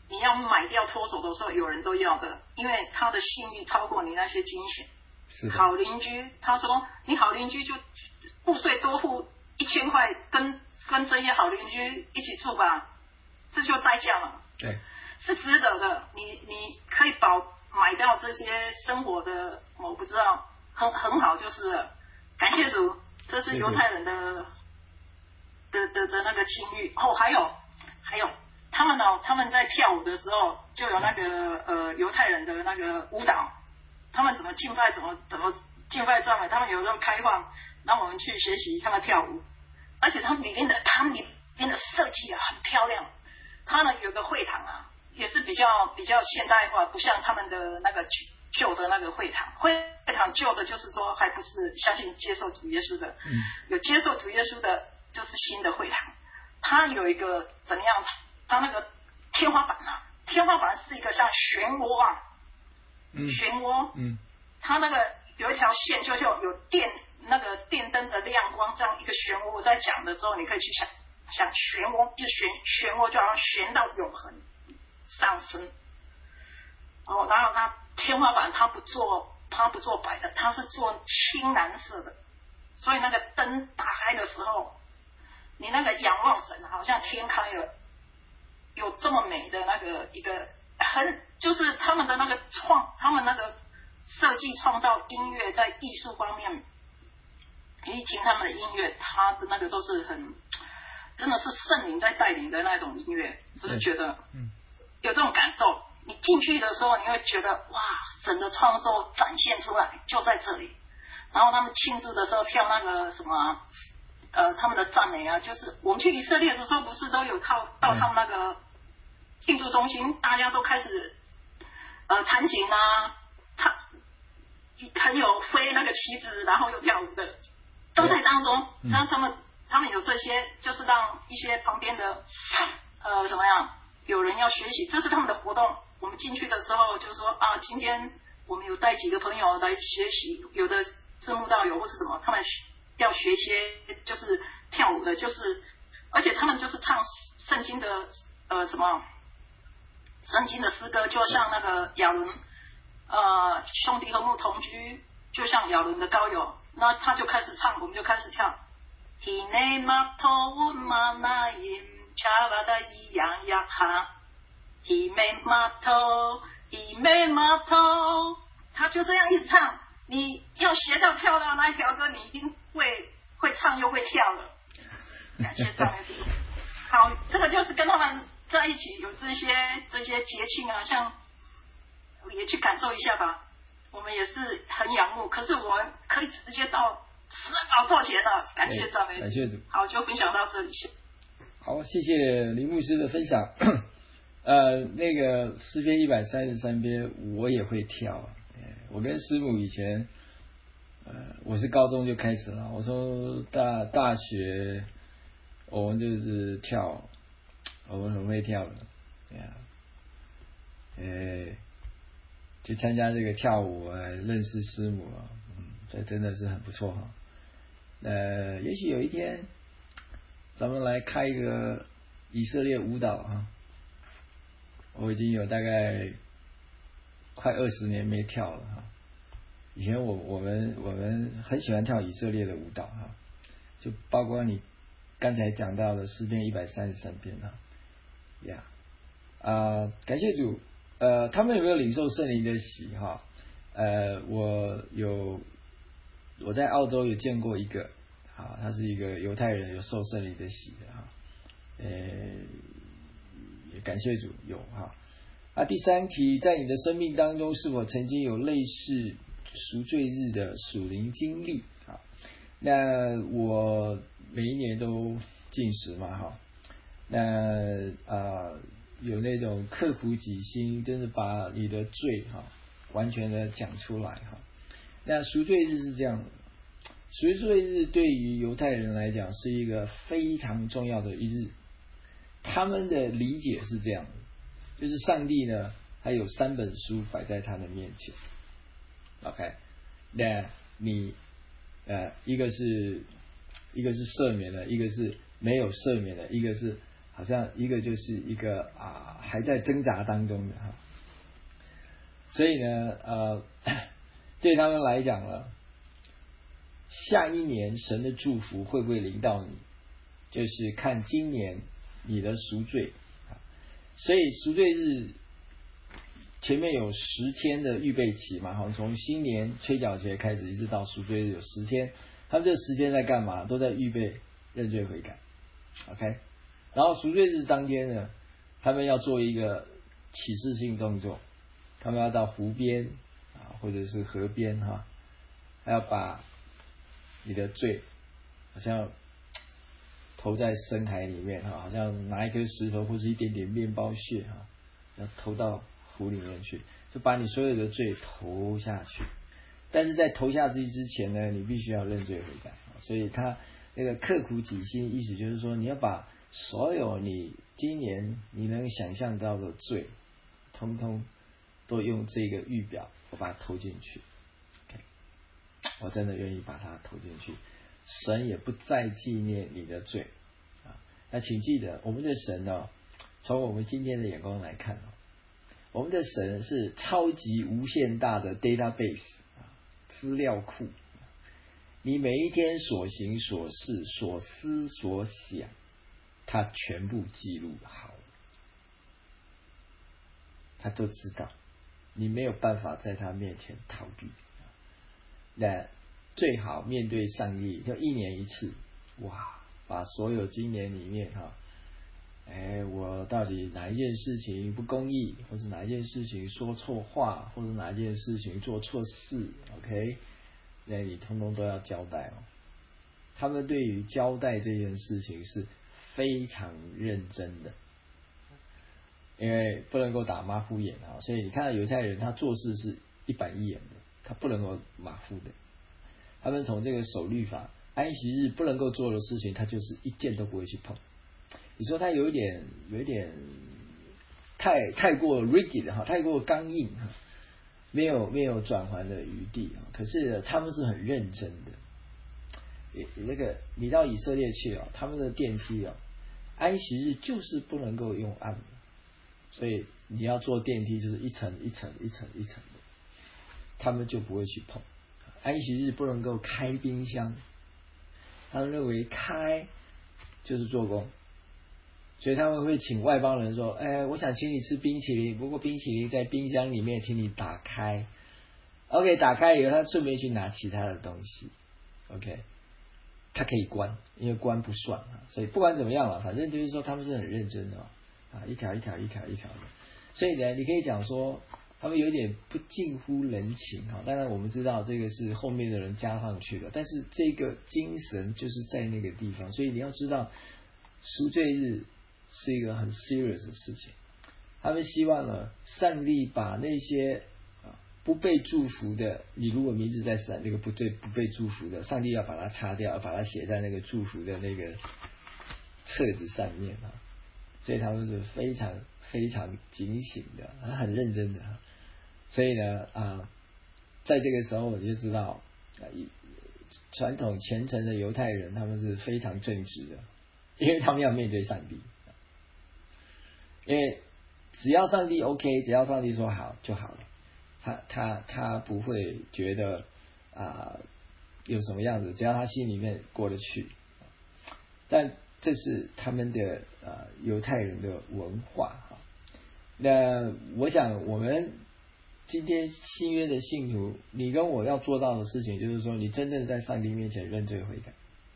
你要买掉脱手的时候，有人都要的，因为他的信誉超过你那些金钱。 是好邻居，他说你好邻居就户税多付1000块，跟这些好邻居一起住吧，这就代价了。 对， 是值得的。你可以买到这些生活的，我不知道，很好，就是了。感谢主，这是犹太人的那个清誉。哦，还有，他们在跳舞的时候，就有那个犹太人的那个舞蹈，他们怎么敬拜，怎么敬拜赞美，他们有时候开放让我们去学习他们跳舞，而且他们里面的设计啊很漂亮。他呢有个会堂啊，也是比较现代化，不像他们的那个旧的那个会堂。会堂旧的就是说还不是相信接受主耶稣的，有接受主耶稣的就是新的会堂。它有一个怎么样？它那个天花板是一个像漩涡啊，漩涡，它那个有一条线，就有那个电灯的亮光，这样一个漩涡。我在讲的时候，你可以去想漩涡，一漩涡就好像旋到永恒上升。然后它天花板它不做白的，它是做青蓝色的，所以那个灯打开的时候，你那个仰望神，好像天开了，有这么美的那个一个就是他们的那个他们那个设计创造音乐，在艺术方面，你听他们的音乐，他的那个都是真的是圣灵在带领的那种音乐，只是觉得有这种感受。你进去的时候，你会觉得哇，神的创作展现出来就在这里。然后他们庆祝的时候跳那个什么他们的赞美啊，就是我们去以色列的时候，不是都有到他们那个庆祝中心，大家都开始弹琴啊，很有飞那个旗子，然后又跳舞的，都在当中。他们有这些，就是让一些旁边的怎么样，有人要学习，这是他们的活动。我们进去的时候就说啊，今天我们有带几个朋友来学习，有的是慕道友或是什么，他们要学一些就是跳舞的，就是而且他们就是唱圣经的什么圣经的诗歌，就像那个亚伦兄弟和睦同居，就像亚伦的膏油，那他就开始唱，我们就开始跳。Hine mato manayim chavada iyang yakha Hime mato 他就这样一直唱，你要学到跳到那一条歌，你一定会唱又会跳了。感谢赞美主。好，这个就是跟他们在一起有这些节庆啊，像也去感受一下吧。我们也是很仰慕，可是我们可以直接到十宝座前了。感谢赞美主， 感谢主。 好，就分享到这里。 好，谢谢林牧师的分享。那个诗篇133篇我也会跳。我跟师母以前，我是高中就开始了，我从大学，我们就是跳，我们很会跳的，去参加这个跳舞认识师母啊，这真的是很不错哈。也许有一天，咱们来开一个以色列舞蹈哈。我已经有大概快20年没跳了哈。以前我们很喜欢跳以色列的舞蹈哈，就包括你刚才讲到的诗篇133篇哈，感谢主，他们有没有领受圣灵的洗哈？我在澳洲有见过一个，他是一个犹太人，有受圣灵的洗的哈，也感谢主有哈。第三题，在你的生命当中是否曾经有类似赎罪日的属灵经历？那我每一年都禁食嘛哈，那有那种刻苦己心，真的把你的罪完全的讲出来哈。那赎罪日是这样的，赎罪日对于犹太人来讲是一个非常重要的一日，他们的理解是这样的。就是上帝呢，还有3本书摆在他的面前 ，OK， 那你一个是赦免的，一个是没有赦免的，一个是好像一个就是一个还在挣扎当中的哈。所以呢对他们来讲了，下一年神的祝福会不会临到你，就是看今年你的赎罪。所以赎罪日前面有10天的预备期嘛，好像从新年吹角节开始一直到赎罪日有10天，他们这10天在干嘛？都在预备认罪悔改。OK， 然后赎罪日当天呢，他们要做一个启示性动作，他们要到湖边或者是河边还要把你的罪好像投在深海里面好像拿一颗石头或是一点点面包屑要投到湖里面去，就把你所有的罪投下去。但是在投下去之前呢，你必须要认罪悔改。所以他那个刻苦己心，意思就是说，你要把所有你今年你能想象到的罪，通通都用这个预表，我把它投进去。我真的愿意把它投进去，神也不再纪念你的罪那请记得，我们的神从我们今天的眼光来看我们的神是超级无限大的 database 资料库，你每一天所行所事所思所想，他全部记录好了，他都知道，你没有办法在他面前逃避。那最好面对上帝，就1年一次，把所有今年里面我到底哪一件事情不公义，或是哪一件事情说错话，或者哪一件事情做错事 OK， 那你通通都要交代他们对于交代这件事情是非常认真的，因为不能够打马虎眼所以你看到犹太人他做事是一板一眼的，他不能够马虎的。他们从这个守律法，安息日不能够做的事情，他就是一件都不会去碰。你说他有一点太过 rigid 太过刚硬没有转圜的余地可是他们是很认真的。那个你到以色列去他们的电梯安息日就是不能够用按的，所以你要坐电梯就是一层一层一层一层的，他们就不会去碰。安息日不能够开冰箱，他们认为开就是做工，所以他们会请外邦人说我想请你吃冰淇淋，不过冰淇淋在冰箱里面，请你打开。 OK， 打开以后他顺便去拿其他的东西 OK， 他可以关，因为关不算所以不管怎么样反正就是说他们是很认真的一条一条一条一条的。所以呢，你可以讲说他们有点不近乎人情当然我们知道这个是后面的人加上去的，但是这个精神就是在那个地方。所以你要知道赎罪日是一个很 serious 的事情，他们希望呢，上帝把那些不被祝福的，你如果名字在那个不被祝福的，上帝要把它擦掉，把它写在那个祝福的那个册子上面所以他们是非常非常警醒的，很认真的。所以呢在这个时候我就知道传统虔诚的犹太人他们是非常正直的，因为他们要面对上帝，因为只要上帝 OK， 只要上帝说好就好了，他不会觉得有什么样子，只要他心里面过得去。但这是他们的犹太人的文化那我想我们今天新约的信徒，你跟我要做到的事情就是说，你真正在上帝面前认罪悔改。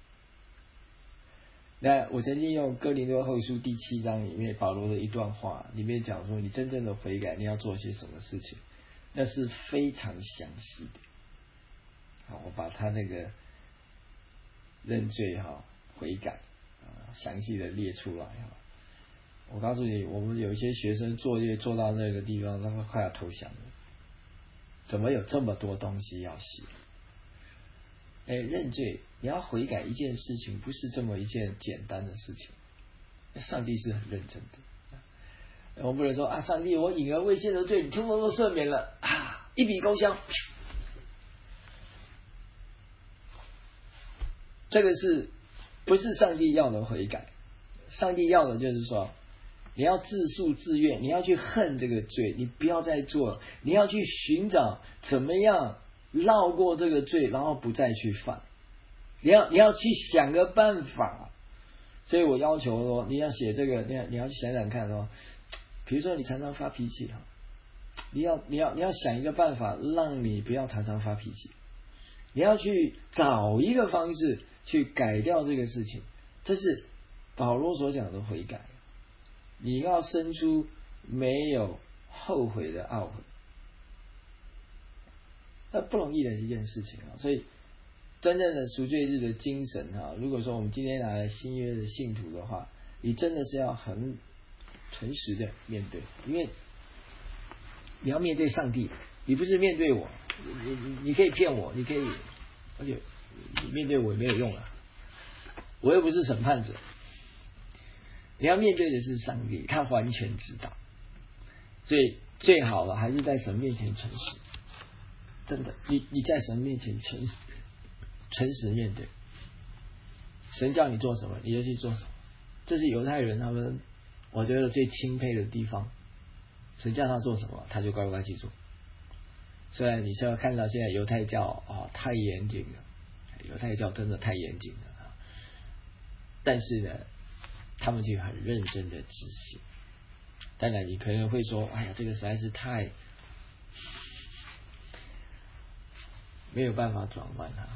那我曾经用哥林多后书第7章里面保罗的一段话里面讲说，你真正的悔改你要做些什么事情，那是非常详细的。我把他那个认罪悔改详细的列出来我告诉你，我们有一些学生作业做到那个地方，他们快要投降了。怎么有这么多东西要写？认罪，你要悔改一件事情，不是这么一件简单的事情。上帝是很认真的。我们不能说上帝，我隐而未现的罪，你通通都赦免了一笔勾销。这个是不是上帝要的悔改？ 上帝要的就是说，你要自诉自愿，你要去恨这个罪，你不要再做了，你要去寻找怎么样绕过这个罪，然后不再去犯。你要去想个办法。所以我要求说，你要写这个，你要去想想看哦。比如说你常常发脾气哈，你要想一个办法，让你不要常常发脾气。你要去找一个方式去改掉这个事情，这是保罗所讲的悔改。你要生出没有后悔的懊悔，那不容易的一件事情啊。所以真正的赎罪日的精神啊，如果说我们今天拿来新约的信徒的话，你真的是要很诚实的面对，因为你要面对上帝，你不是面对我，你可以骗我，你可以，而且你面对我也没有用啊，我又不是审判者。你要面对的是上帝，他完全知道，所以最好了还是在神面前诚实。真的，你在神面前诚实面对，神叫你做什么你就去做什么。这是犹太人他们我觉得最钦佩的地方，神叫他做什么他就乖乖去做。虽然你现在看到现在犹太教太严谨了，犹太教真的太严谨了，但是呢他们就很认真的执行。当然你可能会说，哎呀，这个实在是太没有办法转换它。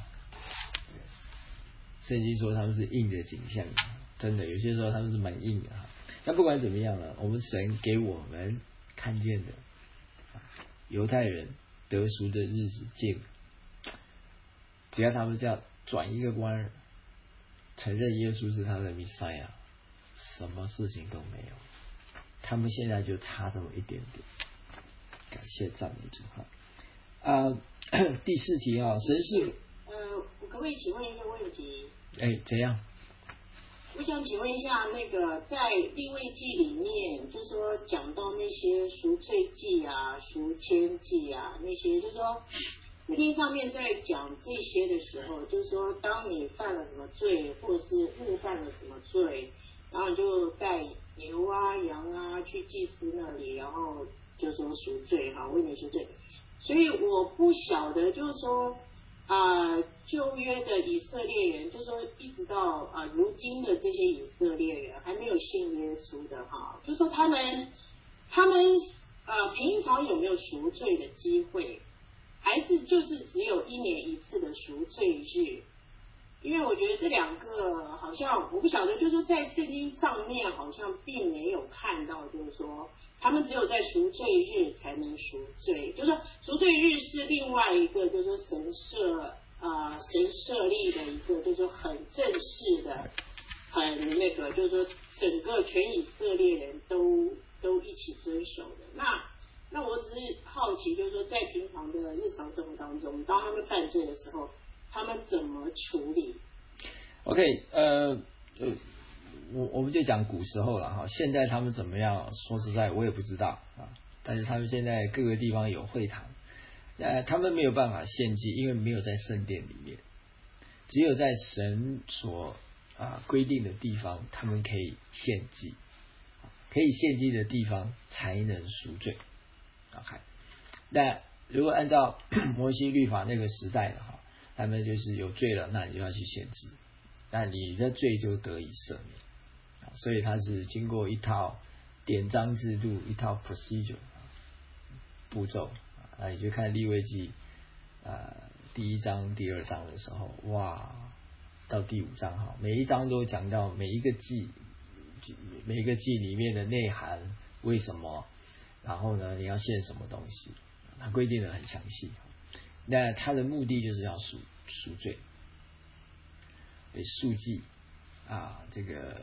圣经说他们是硬的景象，真的有些时候他们是蛮硬的。那不管怎么样了，我们神给我们看见的犹太人得赎的日子近，只要他们这样转一个弯，承认耶稣是他的弥赛亚，什么事情都没有。他们现在就差这么一点点。感谢赞美主第4题神是我可不可以请问一个问题？ 怎样？ 我想请问一下，那个在利未记里面，就说讲到那些赎罪祭啊、赎愆祭啊那些，就说圣经上面在讲这些的时候，就是说当你犯了什么罪，或者是误犯了什么罪，然后你就带牛啊、羊啊去祭司那里，然后就说赎罪为你赎罪。所以我不晓得，就是说旧约的以色列人，就是说一直到如今的这些以色列人还没有信耶稣的就是说他们平常有没有赎罪的机会，还是就是只有1年1次的赎罪日？因为我觉得这两个好像我不晓得，就是说在圣经上面好像并没有看到，就是说他们只有在赎罪日才能赎罪，就是说赎罪日是另外一个，就是说神设立的一个，就是说很正式的，很那个，就是说整个全以色列人都一起遵守的。那我只是好奇，就是说在平常的日常生活当中，当他们犯罪的时候，他们怎么处理 ？OK， 我们就讲古时候了现在他们怎么样？说实在我也不知道但是他们现在各个地方有会堂，他们没有办法献祭，因为没有在圣殿里面，只有在神所规定的地方，他们可以献祭，可以献祭的地方才能赎罪。OK， 那如果按照摩西律法那个时代的他们就是有罪了，那你就要去献祭，那你的罪就得以赦免。所以它是经过一套典章制度，一套 procedure 步骤。你就看利未记第1章、第2章的时候，哇，到第5章每一章都讲到每一个祭里面的内涵，为什么，然后呢你要献什么东西，它规定的很详细。那它的目的就是要赎罪，赎祭这个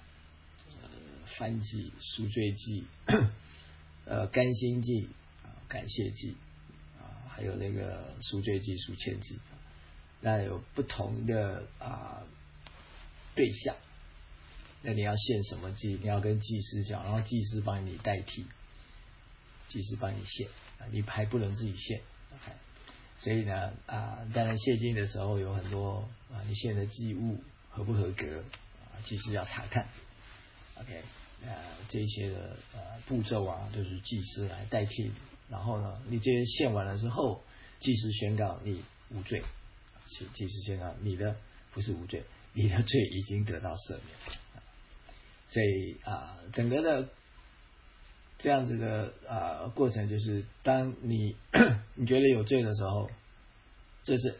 燔祭、赎罪祭、甘心祭、感谢祭还有那个赎罪祭、赎愆祭，那有不同的对象。那你要献什么祭，你要跟祭司讲，然后祭司帮你代替，祭司帮你献你还不能自己献。所以呢当然献祭的时候有很多你献的祭物合不合格，祭司要查看。 OK， 这些的步骤啊，都是祭司来代替你。然后呢，你这些献完了之后，祭司宣告你无罪，祭司宣告你的不是无罪，你的罪已经得到赦免。所以整个的这样子的过程，就是当你觉得有罪的时候，这是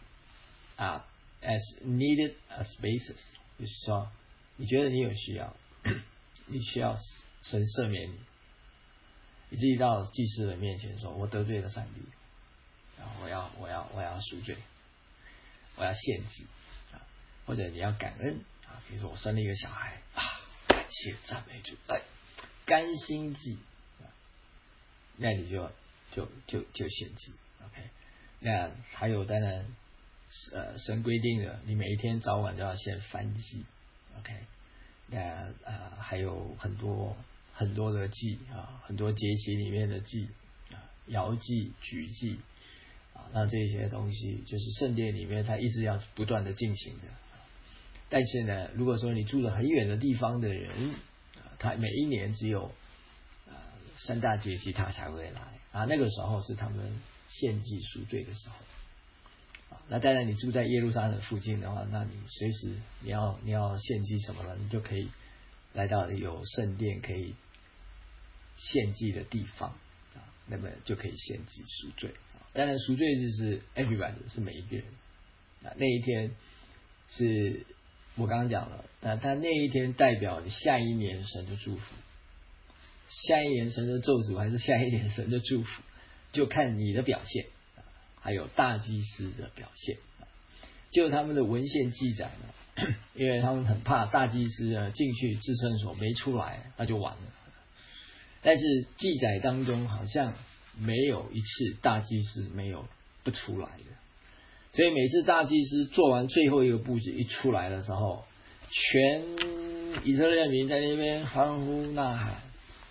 as needed as basis， 就是说你觉得你有需要，你需要神赦免你，以至于到祭司的面前说，我得罪了上帝，然后我要赎罪，我要献祭或者你要感恩比如说我生了一个小孩感谢赞美主，甘心祭那你就献祭 OK。 那还有当然神规定的，你每一天早晚都要献燔祭 OK。 那还有很多的祭很多节期里面的祭摇祭举祭那这些东西就是圣殿里面它一直要不断的进行的。但是呢，如果说你住了很远的地方的人他每一年只有3大节期他才会来那个时候是他们献祭赎罪的时候那当然你住在耶路撒冷附近的话，那你随时你要献祭什么了，你就可以来到有圣殿可以献祭的地方那么就可以献祭赎罪。当然赎罪日是 everybody， 是每一个人那一天是我刚刚讲了，但那一天代表下一年神的祝福，下一年神的咒诅还是下一年神的祝福，就看你的表现，还有大祭司的表现。就他们的文献记载呢，因为他们很怕大祭司进去至圣所没出来，那就完了。但是记载当中好像没有一次大祭司没有不出来的，所以每次大祭司做完最后一个步骤一出来的时候，全以色列民在那边欢呼呐喊，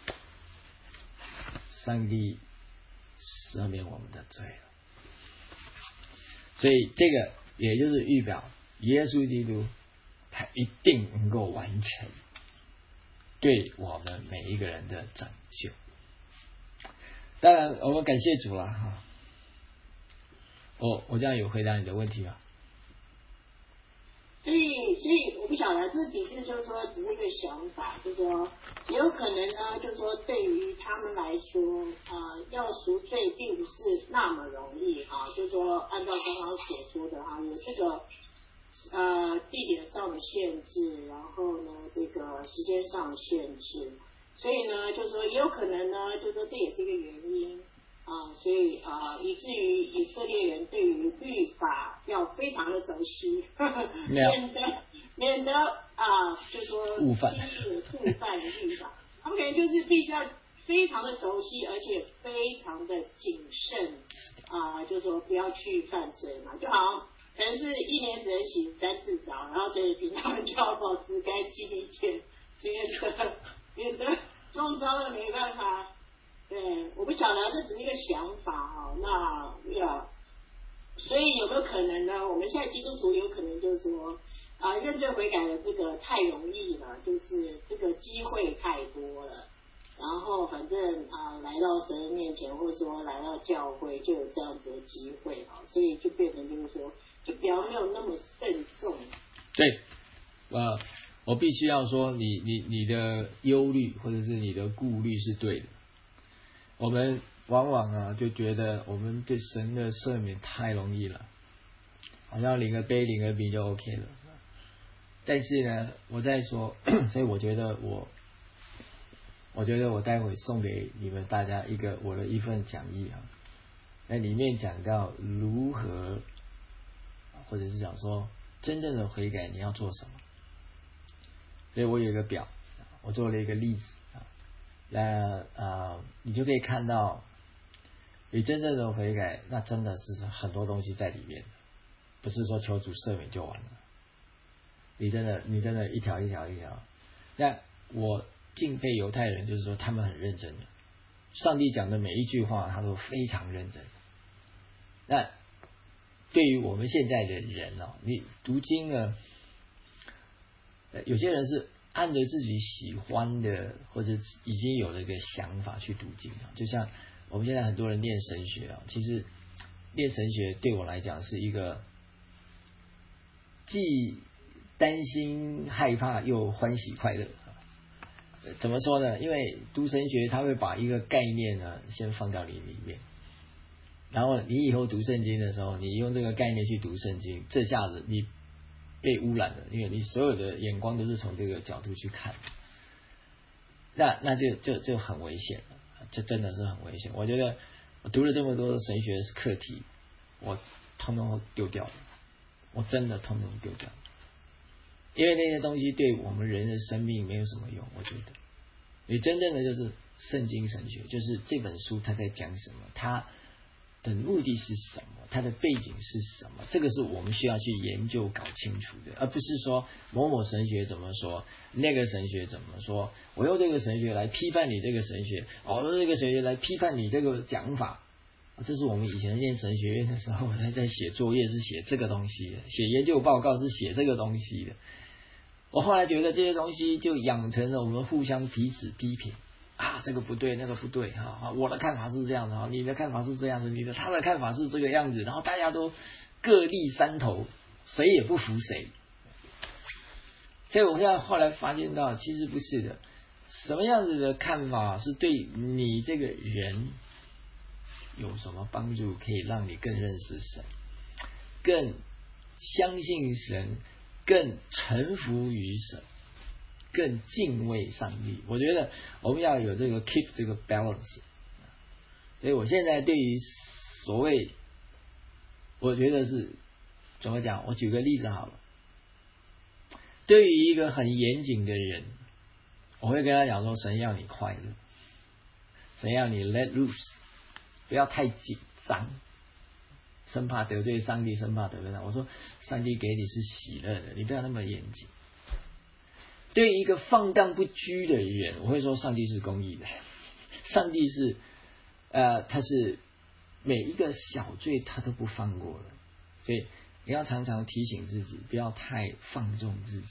上帝赦免我们的罪了。所以这个也就是预表耶稣基督他一定能够完成对我们每一个人的拯救。当然我们感谢主了我这样有回答你的问题吗？ 所以我不晓得，这只是就是说只是一个想法，就是说也有可能呢，就是说对于他们来说要赎罪并不是那么容易就是说按照刚刚所说的有这个地点上的限制，然后呢这个时间上的限制，所以呢就是说也有可能呢就是说这也是一个原因所以以至于以色列人对于律法要非常的熟悉，免得就说误犯律法，他们可能就是必须要非常的熟悉，而且非常的谨慎就说不要去犯罪嘛，就好像可能是一年只能洗3次澡，然后所以平常就要保持干净一点，免得中招了没办法。对，我不晓得，这只是一个想法那所以有没有可能呢？我们现在基督徒有可能就是说认罪悔改的这个太容易了，就是这个机会太多了，然后反正来到神的面前，或者说来到教会就有这样子的机会所以就变成就是说就比较没有那么慎重。 对，我必须要说你的忧虑或者是你的顾虑是对的。我们往往就觉得我们对神的赦免太容易了，好像领个杯领个饼就 OK 了。但是呢，我在说，所以我觉得我待会送给你们大家我的一份讲义那里面讲到如何，或者是讲说真正的悔改你要做什么。所以我有一个表，我做了一个例子那你就可以看到，你真正的悔改，那真的是很多东西在里面，不是说求主赦免就完了。你真的一条一条。那我敬佩犹太人，就是说他们很认真的，上帝讲的每一句话，他都非常认真。那对于我们现在的人你读经呢，有些人是按着自己喜欢的或者已经有了一个想法去读经啊。就像我们现在很多人练神学啊，其实练神学对我来讲是一个既担心害怕又欢喜快乐。怎么说呢？因为读神学它会把一个概念呢先放到你里面，然后你以后读圣经的时候，你用这个概念去读圣经，这下子你被污染了，因为你所有的眼光都是从这个角度去看，那就很危险了，这真的是很危险。我觉得我读了这么多的神学课题，我通通丢掉了，我真的通通丢掉了，因为那些东西对我们人的生命没有什么用。我觉得你真正的就是圣经神学，就是这本书它在讲什么，它的目的是什么，它的背景是什么，这个是我们需要去研究搞清楚的，而不是说某某神学怎么说，那个神学怎么说，我用这个神学来批判你这个神学，我用这个神学来批判你这个讲法。这是我们以前念神学院的时候，在写作业是写这个东西的，写研究报告是写这个东西的。我后来觉得这些东西就养成了我们互相彼此批评啊，这个不对，那个不对啊，我的看法是这样的，你的看法是这样子，他的看法是这个样子，然后大家都各立山头，谁也不服谁。所以我现在后来发现到，其实不是的，什么样子的看法是对你这个人有什么帮助，可以让你更认识神，更相信神，更臣服于神，更敬畏上帝。我觉得我们要有这个 keep 这个 balance。所以我现在对于所谓，我觉得是怎么讲？我举个例子好了。对于一个很严谨的人，我会跟他讲说：神要你快乐，神要你 let loose， 不要太紧张，生怕得罪上帝，生怕得罪他。我说上帝给你是喜乐的，你不要那么严谨。对于一个放荡不拘的人，我会说上帝是公义的，上帝是他是每一个小罪他都不放过了，所以你要常常提醒自己，不要太放纵自己。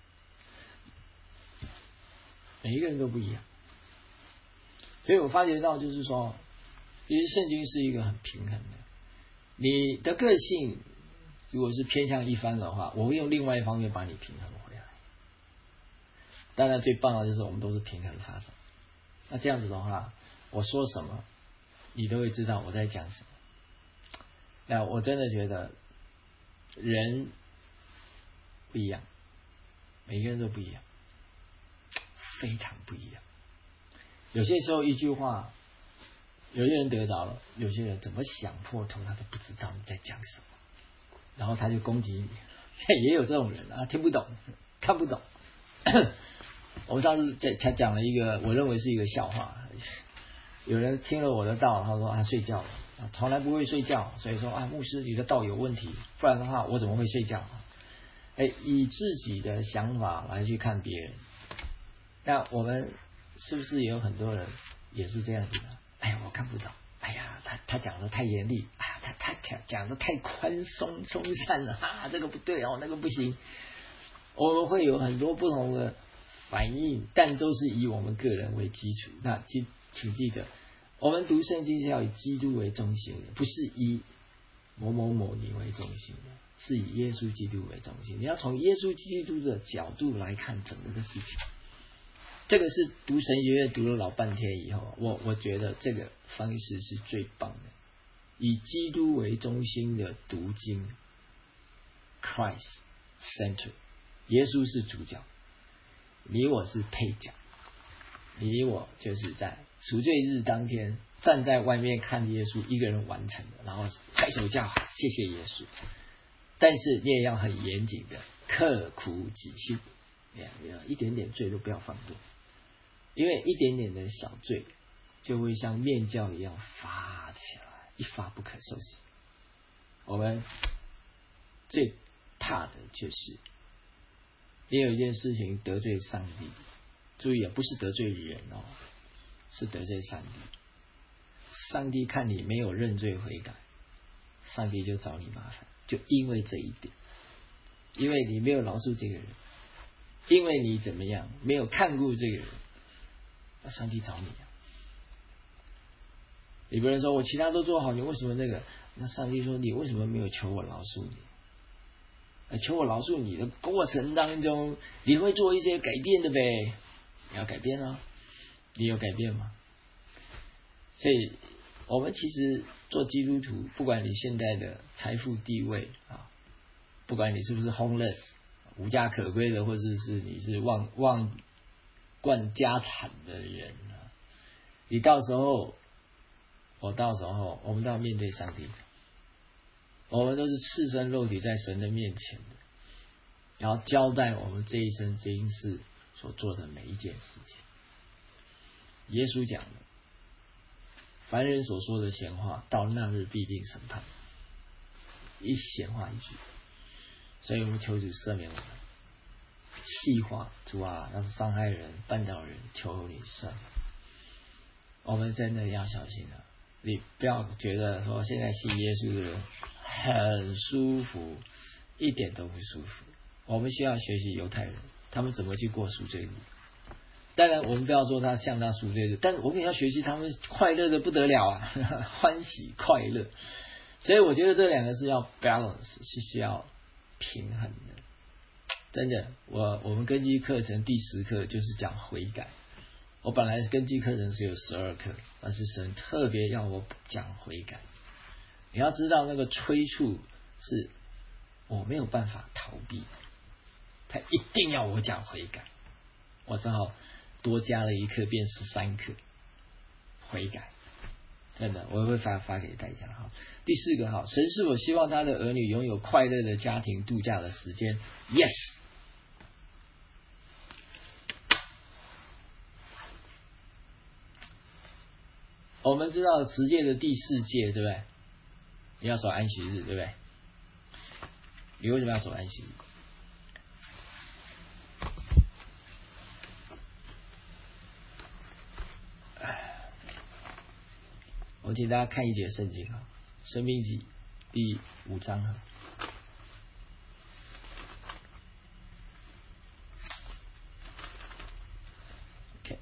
每一个人都不一样，所以我发觉到就是说，其实圣经是一个很平衡的。你的个性如果是偏向一方的话，我会用另外一方面把你平衡回来。当然最棒的就是我们都是平衡发展。那这样子的话，我说什么你都会知道我在讲什么。那我真的觉得人不一样，每个人都不一样，非常不一样。有些时候一句话，有些人得着了，有些人怎么想破头他都不知道你在讲什么，然后他就攻击你。也有这种人啊，听不懂看不懂。我上次才讲了一个我认为是一个笑话，有人听了我的道，他说睡觉了，从来不会睡觉，所以说牧师你的道有问题，不然的话我怎么会睡觉？以自己的想法来去看别人。那我们是不是也有很多人也是这样子的？我看不懂，他讲的太严厉，他讲的太宽松松散了，这个不对哦，那个不行。我们会有很多不同的反应，但都是以我们个人为基础。那请记得，我们读圣经是要以基督为中心的，不是以某某某你为中心的，是以耶稣基督为中心。你要从耶稣基督的角度来看整个的事情。这个是读神学院读了老半天以后，我觉得这个方式是最棒的，以基督为中心的读经 ，Christ Center， 耶稣是主角，你我是配角，你我就是在赎罪日当天站在外面看耶稣一个人完成的，然后拍手叫好，谢谢耶稣。但是你也要很严谨的刻苦己心，一点点罪都不要放过。因为一点点的小罪就会像面酵一样发起来，一发不可收拾。我们最怕的就是你有一件事情得罪上帝，注意不是得罪人是得罪上帝。上帝看你没有认罪悔改，上帝就找你麻烦，就因为这一点，因为你没有饶恕这个人， 因为你怎么样没有看顾这个人，那上帝找你啊。有个人说我其他都做好，你为什么那个？那上帝说你为什么没有求我饶恕你？求我饶恕你的过程当中，你会做一些改变的呗？你要改变啊，你有改变吗？所以我们其实做基督徒，不管你现在的财富地位啊，不管你是不是 homeless 无家可归的，或者是你是忘冠家产的人啊，你到时候我们都要面对上帝，我们都是赤身肉体在神的面前的，然后交代我们这一生这一世所做的每一件事情。耶稣讲的，凡人所说的闲话，到那日必定审判，一闲话一句。所以我们求主赦免我们气话，主啊，要是伤害人绊倒人，求你赦免。我们真的要小心了，你不要觉得说现在信耶稣的人很舒服，一点都不舒服。我们需要学习犹太人，他们怎么去过赎罪日。当然我们不要说他像他赎罪日，但是我们也要学习他们快乐的不得了啊，欢喜快乐。所以我觉得这两个是要 balance， 是需要平衡的。真的，我们根基课程第10课就是讲悔改。我本来根基课程是有12课，但是神特别要我讲悔改。你要知道那个催促是我没有办法逃避的，他一定要我讲悔改，我只好多加了1课变13课悔改。真的，我会发给大家。好，第4个，好，神是否希望他的儿女拥有快乐的家庭度假的时间 ？Yes。我们知道10诫的第4诫，对不对？你要守安息日，对不对？你为什么要守安息日？我请大家看一节圣经啊，《申命记》第5章。OK，《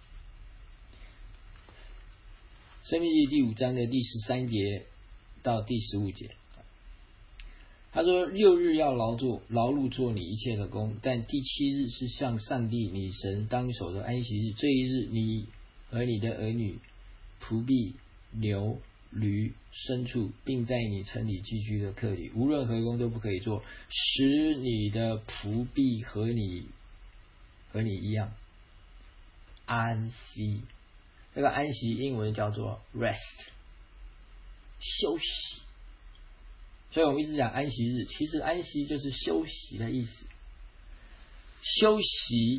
申命记》第5章的第13节到第15节，他说：6日要劳碌做你一切的工，但第7日是向上帝你神当守的安息日。这一日，你和你的儿女、仆婢、牛、驴、牲畜，并在你城里寄居的客旅，无论何工都不可以做，使你的仆婢和你一样安息。这个安息英文叫做 rest， 休息。所以我们一直讲安息日，其实安息就是休息的意思。休息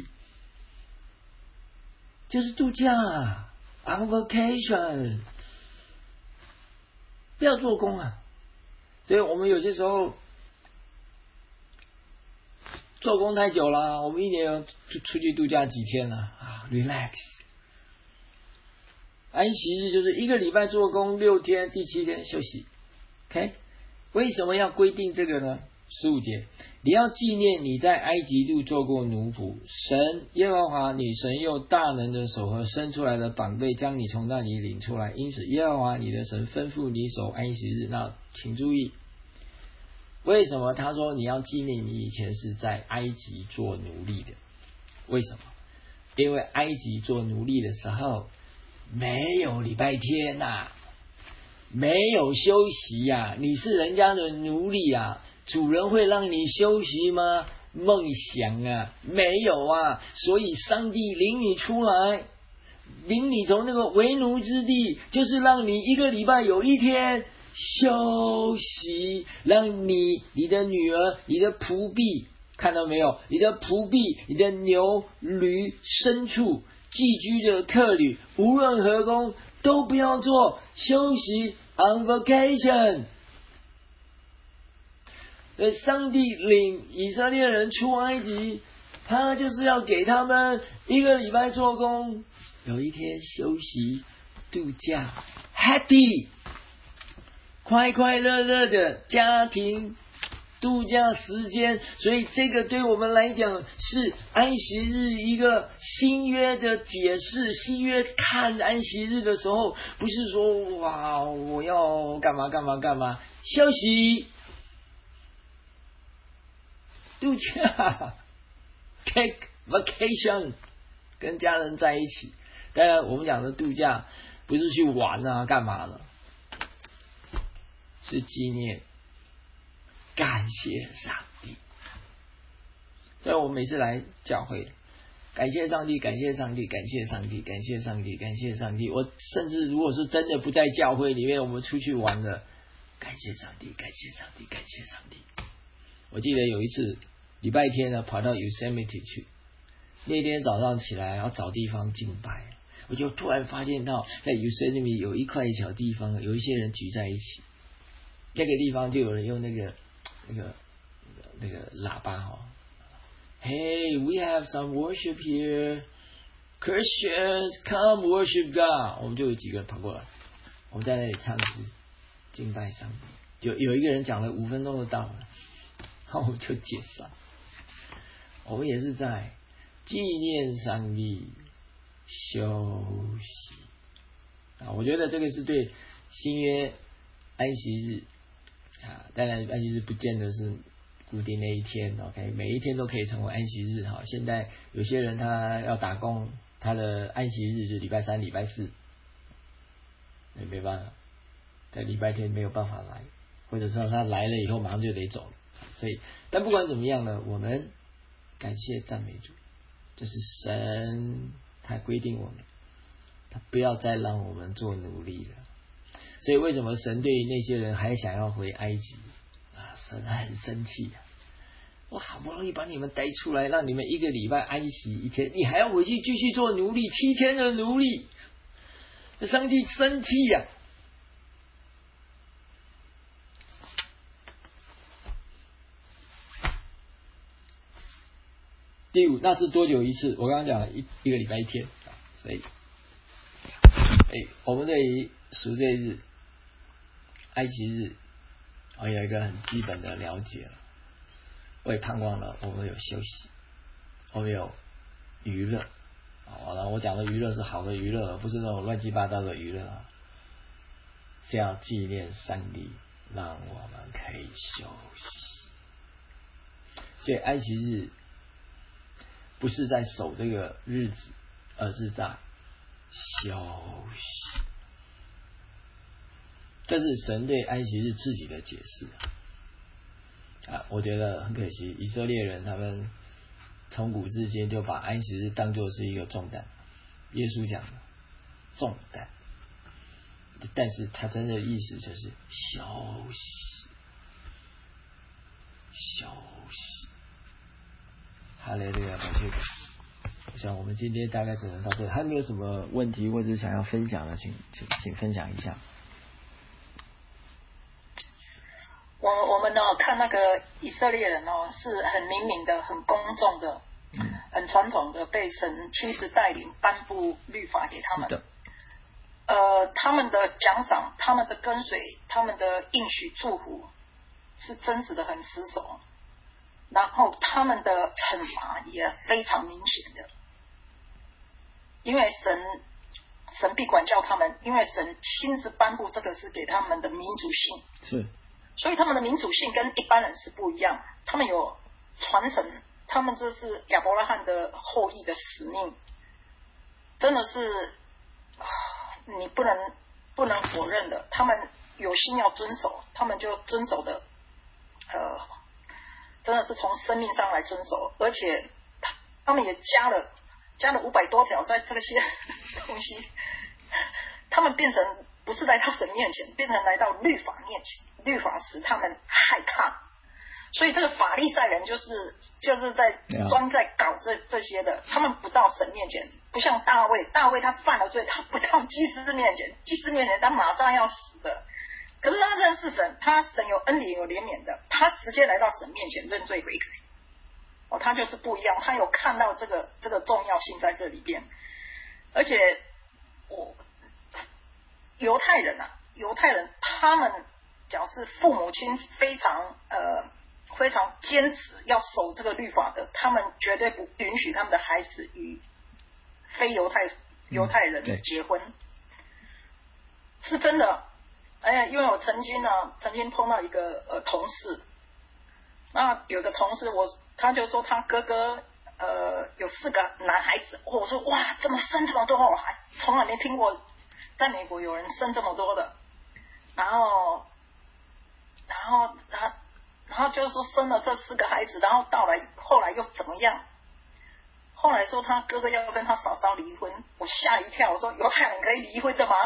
就是度假 on vacation， 不要做工啊。所以我们有些时候做工太久了，我们一年出去度假几天啊 relax。 安息日就是1个礼拜做工6天，第7天休息。 OK， 为什么要规定这个呢？15节，你要纪念你在埃及路做过奴仆，神耶和华你神用大能的手和伸出来的膀臂将你从那里领出来，因此耶和华你的神吩咐你守安息日。那请注意，为什么他说你要纪念你以前是在埃及做奴隶的？为什么？因为埃及做奴隶的时候没有礼拜天啊，没有休息啊，你是人家的奴隶啊，主人会让你休息吗？梦想啊，没有啊。所以上帝领你出来，领你从那个为奴之地，就是让你1个礼拜有1天休息，让你的女儿、你的仆婢，看到没有？你的仆婢、你的牛、驴、牲畜、寄居的客旅，无论何工都不要做，休息 on vacation。上帝领以色列人出埃及，他就是要给他们1个礼拜做工，有1天休息度假 happy， 快快乐乐的家庭度假时间，所以这个对我们来讲是安息日一个新约的解释。新约看安息日的时候，不是说哇我要干嘛干嘛干嘛，休息度假 take vacation， 跟家人在一起。当然我们讲的度假不是去玩啊干嘛的，是纪念感谢上帝。所以我每次来教会，感谢上帝，感谢上帝，感谢上帝，感谢上帝，感谢上帝。我甚至如果是真的不在教会里面，我们出去玩了，感谢上帝，感谢上帝，感谢上帝。我记得有一次礼拜天呢，跑到 Yosemite 去，那天早上起来要找地方敬拜，我就突然发现到在 Yosemite 有一块小地方，有一些人聚在一起，那个地方就有人用那个喇叭哈。Hey, we have some worship here. Christians, come worship God. 我们就有几个人跑过来，我们在那里唱诗敬拜上帝。有一个人讲了5分钟就到了，然后我们就解散。我们也是在纪念上帝休息啊，我觉得这个是对新约安息日啊，当然安息日不见得是固定那一天 ，OK， 每一天都可以成为安息日哈。现在有些人他要打工，他的安息日就礼拜3、礼拜4，也没办法，在礼拜天没有办法来，或者说他来了以后马上就得走了。所以，但不管怎么样呢，我们感谢赞美主，这是神他规定我们，他不要再让我们做奴隶了。所以为什么神对于那些人还想要回埃及？神很生气啊！我好不容易把你们带出来，让你们1个礼拜安息1天，你还要回去继续做奴隶7天的奴隶，上帝生气呀！第5，那是多久一次？我刚刚讲了一个礼拜1天，所以，我们对于赎罪日、安息日，我有一个很基本的了解了。我也盼望了我们有休息，我们有娱乐。好了，我讲的娱乐是好的娱乐，不是那种乱七八糟的娱乐，是要纪念上帝，让我们可以休息。所以安息日不是在守这个日子，而是在休息。这是神对安息日自己的解释啊，我觉得很可惜，以色列人他们从古至今就把安息日当作是一个重担。耶稣讲的重担，但是他真的意思就是休息，休息。哈利路亚，感谢主。我想我们今天大概只能到这里，还没有什么问题或者想要分享的，请分享一下。 我们呢看那个以色列人是很明明的、很公众的、很传统的，被神亲自带领颁布律法给他们。 是的。 他们的奖赏、他们的跟随、他们的应许祝福是真实的很持守，然后他们的惩罚也非常明显的，因为神必管教他们，因为神亲自颁布这个是给他们的民主性。 是。 所以他们的民主性跟一般人是不一样，他们有传承，他们这是亚伯拉罕的后裔的使命，真的是你不能否认的。他们有心要遵守，他们就遵守的，真的是从生命上来遵守，而且他们也加了500多条在这些东西，他们变成不是来到神面前，变成来到律法面前。律法使他们害怕，所以这个法利赛人就是在专在搞这些的，他们不到神面前，不像大卫他犯了罪，他不到祭司面前他马上要死的。可是他认识神，神有恩典有怜悯的，他直接来到神面前认罪悔改。他就是不一样，他有看到这个重要性在这里边。而且犹太人他们假如是父母亲非常非常坚持要守这个律法的，他们绝对不允许他们的孩子与非犹太人结婚，是真的。因为我曾经碰到一个同事，那有个同事他就说他哥哥有4个男孩子，我说哇，怎么生这么多？我还从来没听过在美国有人生这么多的。然后就是说生了这4个孩子，然后后来又怎么样？后来说他哥哥要跟他嫂嫂离婚，我吓一跳，我说犹太人可以离婚的吗？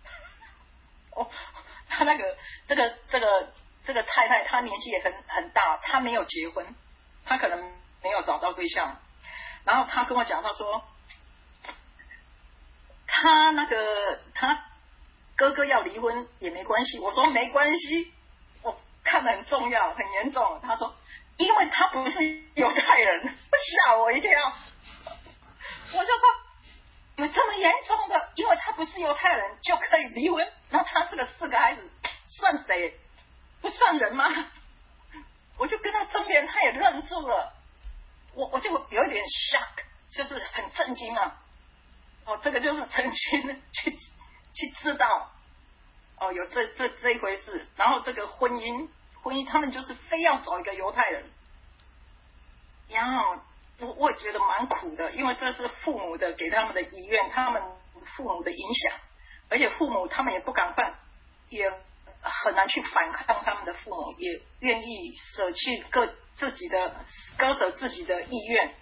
他这个太太，她年纪也很大，她没有结婚，她可能没有找到对象。然后她跟我讲，她说他哥哥要离婚也没关系。我说没关系，我看得很重要，很严重。他说因为他不是犹太人，吓我一跳。我就说有这么严重的？因为他不是犹太人就可以离婚？那他这个4个孩子算谁？不算人吗？我就跟他争辩，他也愣住了。我就有一点 shock， 就是很震惊啊。这个就是曾经去知道有这一回事。然后这个婚姻他们就是非要找一个犹太人，然后我也觉得蛮苦的，因为这是父母的给他们的遗愿，他们父母的影响，而且父母他们也不敢办，也很难去反抗他们的父母，也愿意舍弃割舍自己的意愿，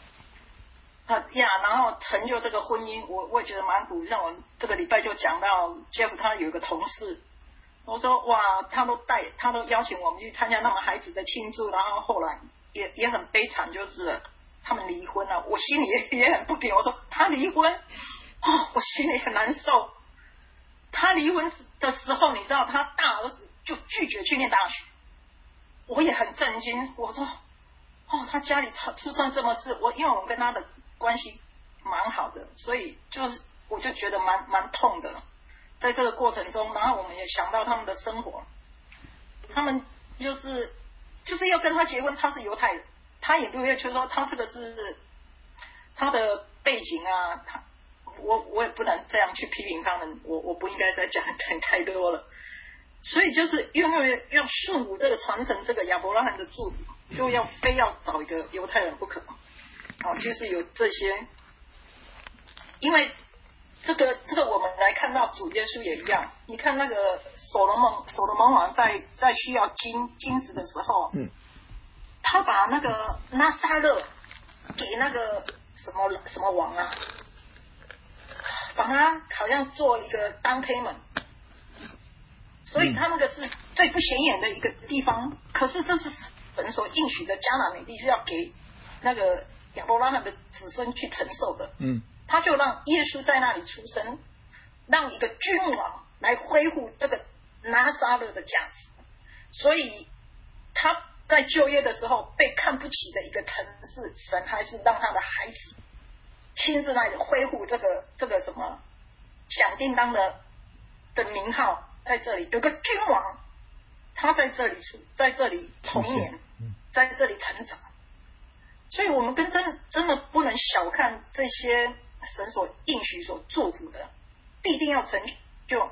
然后成就这个婚姻。我也觉得蛮苦。像我这个礼拜就讲到 Jeff 他有一个同事，我说哇，他都邀请我们去参加他们孩子的庆祝，然后后来也很悲惨，就是他们离婚了。我心里也很不平，我说他离婚我心里很难受。他离婚的时候，你知道他大儿子就拒绝去念大学，我也很震惊。我说他家里出生这么事，因为我们跟他的关系蛮好的，所以我就觉得蛮痛的。在这个过程中，然后我们也想到他们的生活，他们就是要跟他结婚，他是犹太人，他也不会就说他这个是他的背景啊，我也不能这样去批评他们，我不应该再讲太多了。所以就是因为要顺服这个传承这个亚伯拉罕的祝福，就非要找一个犹太人不可。就是有这些，因为这个我们来看到主耶稣也一样。你看那个所罗门王在需要金子的时候，他把那个拿撒勒给那个什么王啊，把他好像做一个down payment，所以他那个是最不显眼的一个地方。可是这是神所应许的迦南美地，是要给那个亚伯拉罕的子孙去承受的。他就让耶稣在那里出生，让一个君王来恢复这个拿撒勒的价值。所以他在旧约的时候被看不起的一个城市，神还是让他的孩子亲自来恢复这个什么响叮当的名号。在这里有个君王，他在这里童年，在这里成长。所以我们真的不能小看这些神所应许所祝福的，必定要成就。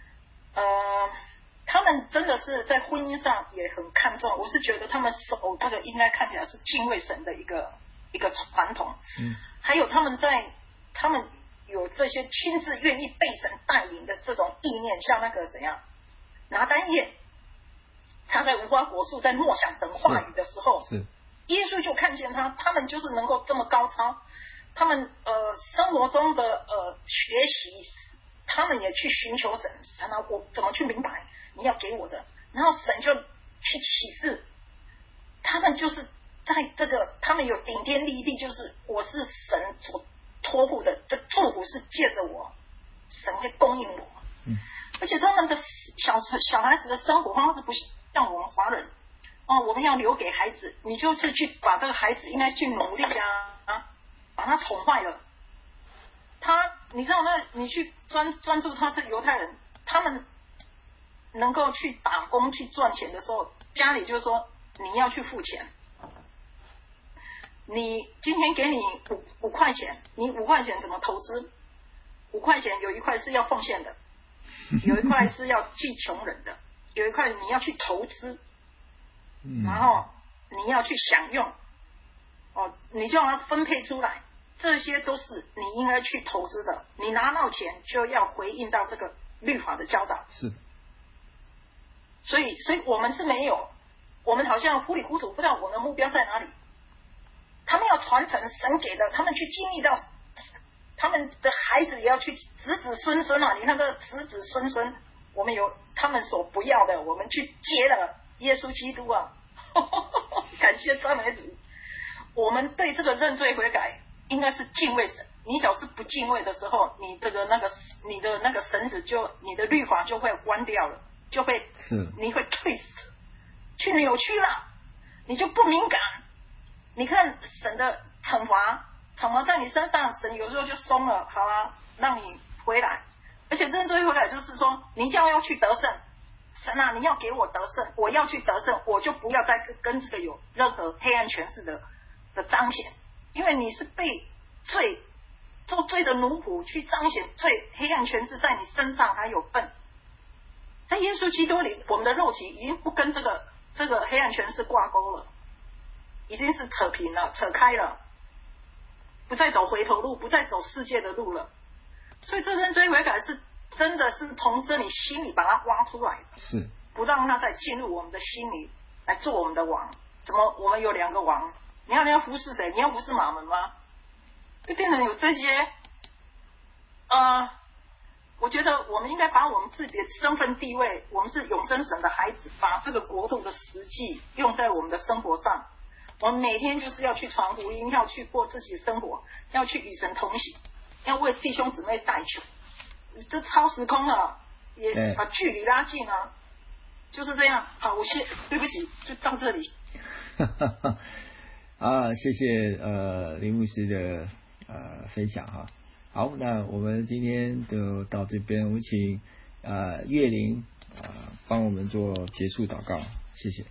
他们真的是在婚姻上也很看重，我是觉得他们守这个应该看起来是敬畏神的一个传统。还有他们有这些亲自愿意被神带领的这种意念，像那个怎样拿单叶，他在无花果树在默想神话语的时候，耶稣就看见他们就是能够这么高超，他们生活中的学习，他们也去寻求神啊，我怎么去明白你要给我的，然后神就去启示，他们就是在这个他们有顶天立地，就是我是神所托付的，这祝福是借着我，神会供应我。而且他们的小孩子的生活方式不像我们华人我们要留给孩子，你就是去把这个孩子应该去努力把他宠坏了。你知道你去专注他是犹太人，他们能够去打工去赚钱的时候，家里就说你要去付钱。你今天给你五块钱，你5块钱怎么投资？5块钱有1块是要奉献的，有1块是要济穷人的，有1块你要去投资，然后你要去享用，你就要分配出来，这些都是你应该去投资的。你拿到钱就要回应到这个律法的教导。 是。 所以我们是没有，我们好像糊里糊涂，不知道我们的目标在哪里。他们要传承神给的，他们去经历到，他们的孩子也要去子子孙孙啊！你看这子子孙孙，我们有他们所不要的，我们去接了耶稣基督啊！感谢赞美主。我们对这个认罪悔改应该是敬畏神。你只要是不敬畏的时候，你的那个绳子你的律法就会关掉了，你会退死，去扭曲了，你就不敏感。你看神的惩罚在你身上，神有时候就松了，好啊，让你回来。而且认罪悔改就是说，你将要去得胜，神啊，你要给我得胜，我要去得胜，我就不要再跟这个有任何黑暗权势的彰显，因为你是被做罪的奴仆，去彰显罪黑暗权势在你身上还有份。在耶稣基督里，我们的肉体已经不跟这个黑暗权势挂钩了，已经是扯平了，扯开了，不再走回头路，不再走世界的路了。所以这认罪悔改是真的是从这里心里把它挖出来的， 是不让它再进入我们的心里来做我们的王。怎么我们有2个王？你要服侍谁？你要服侍马门吗？就变成有这些我觉得我们应该把我们自己的身份地位，我们是永生神的孩子，把这个国度的实际用在我们的生活上。我们每天就是要去传福音，要去过自己的生活，要去与神同行，要为弟兄姊妹代求。这超时空了，也把距离拉近了，就是这样。好，对不起，就到这里。 谢谢林牧师的分享哈。好，那我们今天就到这边，我们请岳玲帮我们做结束祷告，谢谢。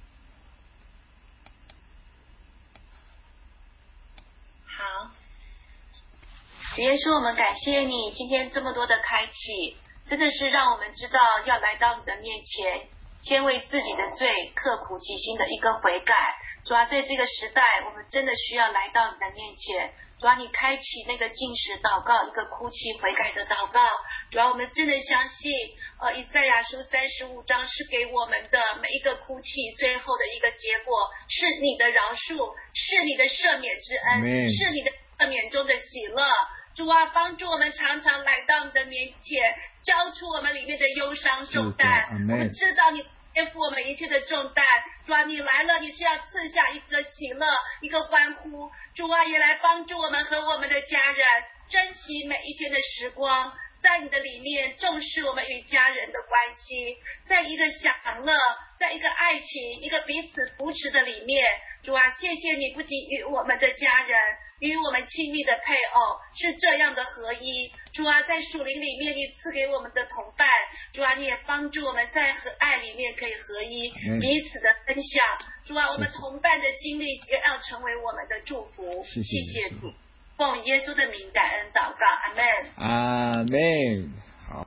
好，主耶稣，我们感谢你今天这么多的开启，真的是让我们知道要来到你的面前，先为自己的罪刻苦己心的一个悔改。主啊，在这个时代，我们真的需要来到你的面前。主啊，你开启那个禁食祷告，一个哭泣悔改的祷告。主啊，我们真的相信以赛亚书35章是给我们的每一个哭泣最后的一个结果，是你的饶恕，是你的赦免之恩，是你的赦免中的喜乐。主啊，帮助我们常常来到你的面前，交出我们里面的忧伤重担。我们知道你肩负我们一切的重担。主啊，你来了，你是要赐下一个喜乐，一个欢呼。主啊，也来帮助我们和我们的家人珍惜每一天的时光，在你的里面重视我们与家人的关系，在一个享乐，在一个爱情，一个彼此扶持的里面。主啊，谢谢你不仅与我们的家人，与我们亲密的配偶是这样的合一。主啊，在属灵里面你赐给我们的同伴，主啊，你也帮助我们在爱里面可以合一，彼此的分享。主啊，我们同伴的经历也要成为我们的祝福。谢谢主，奉耶稣的名感恩祷告，阿们。 阿们。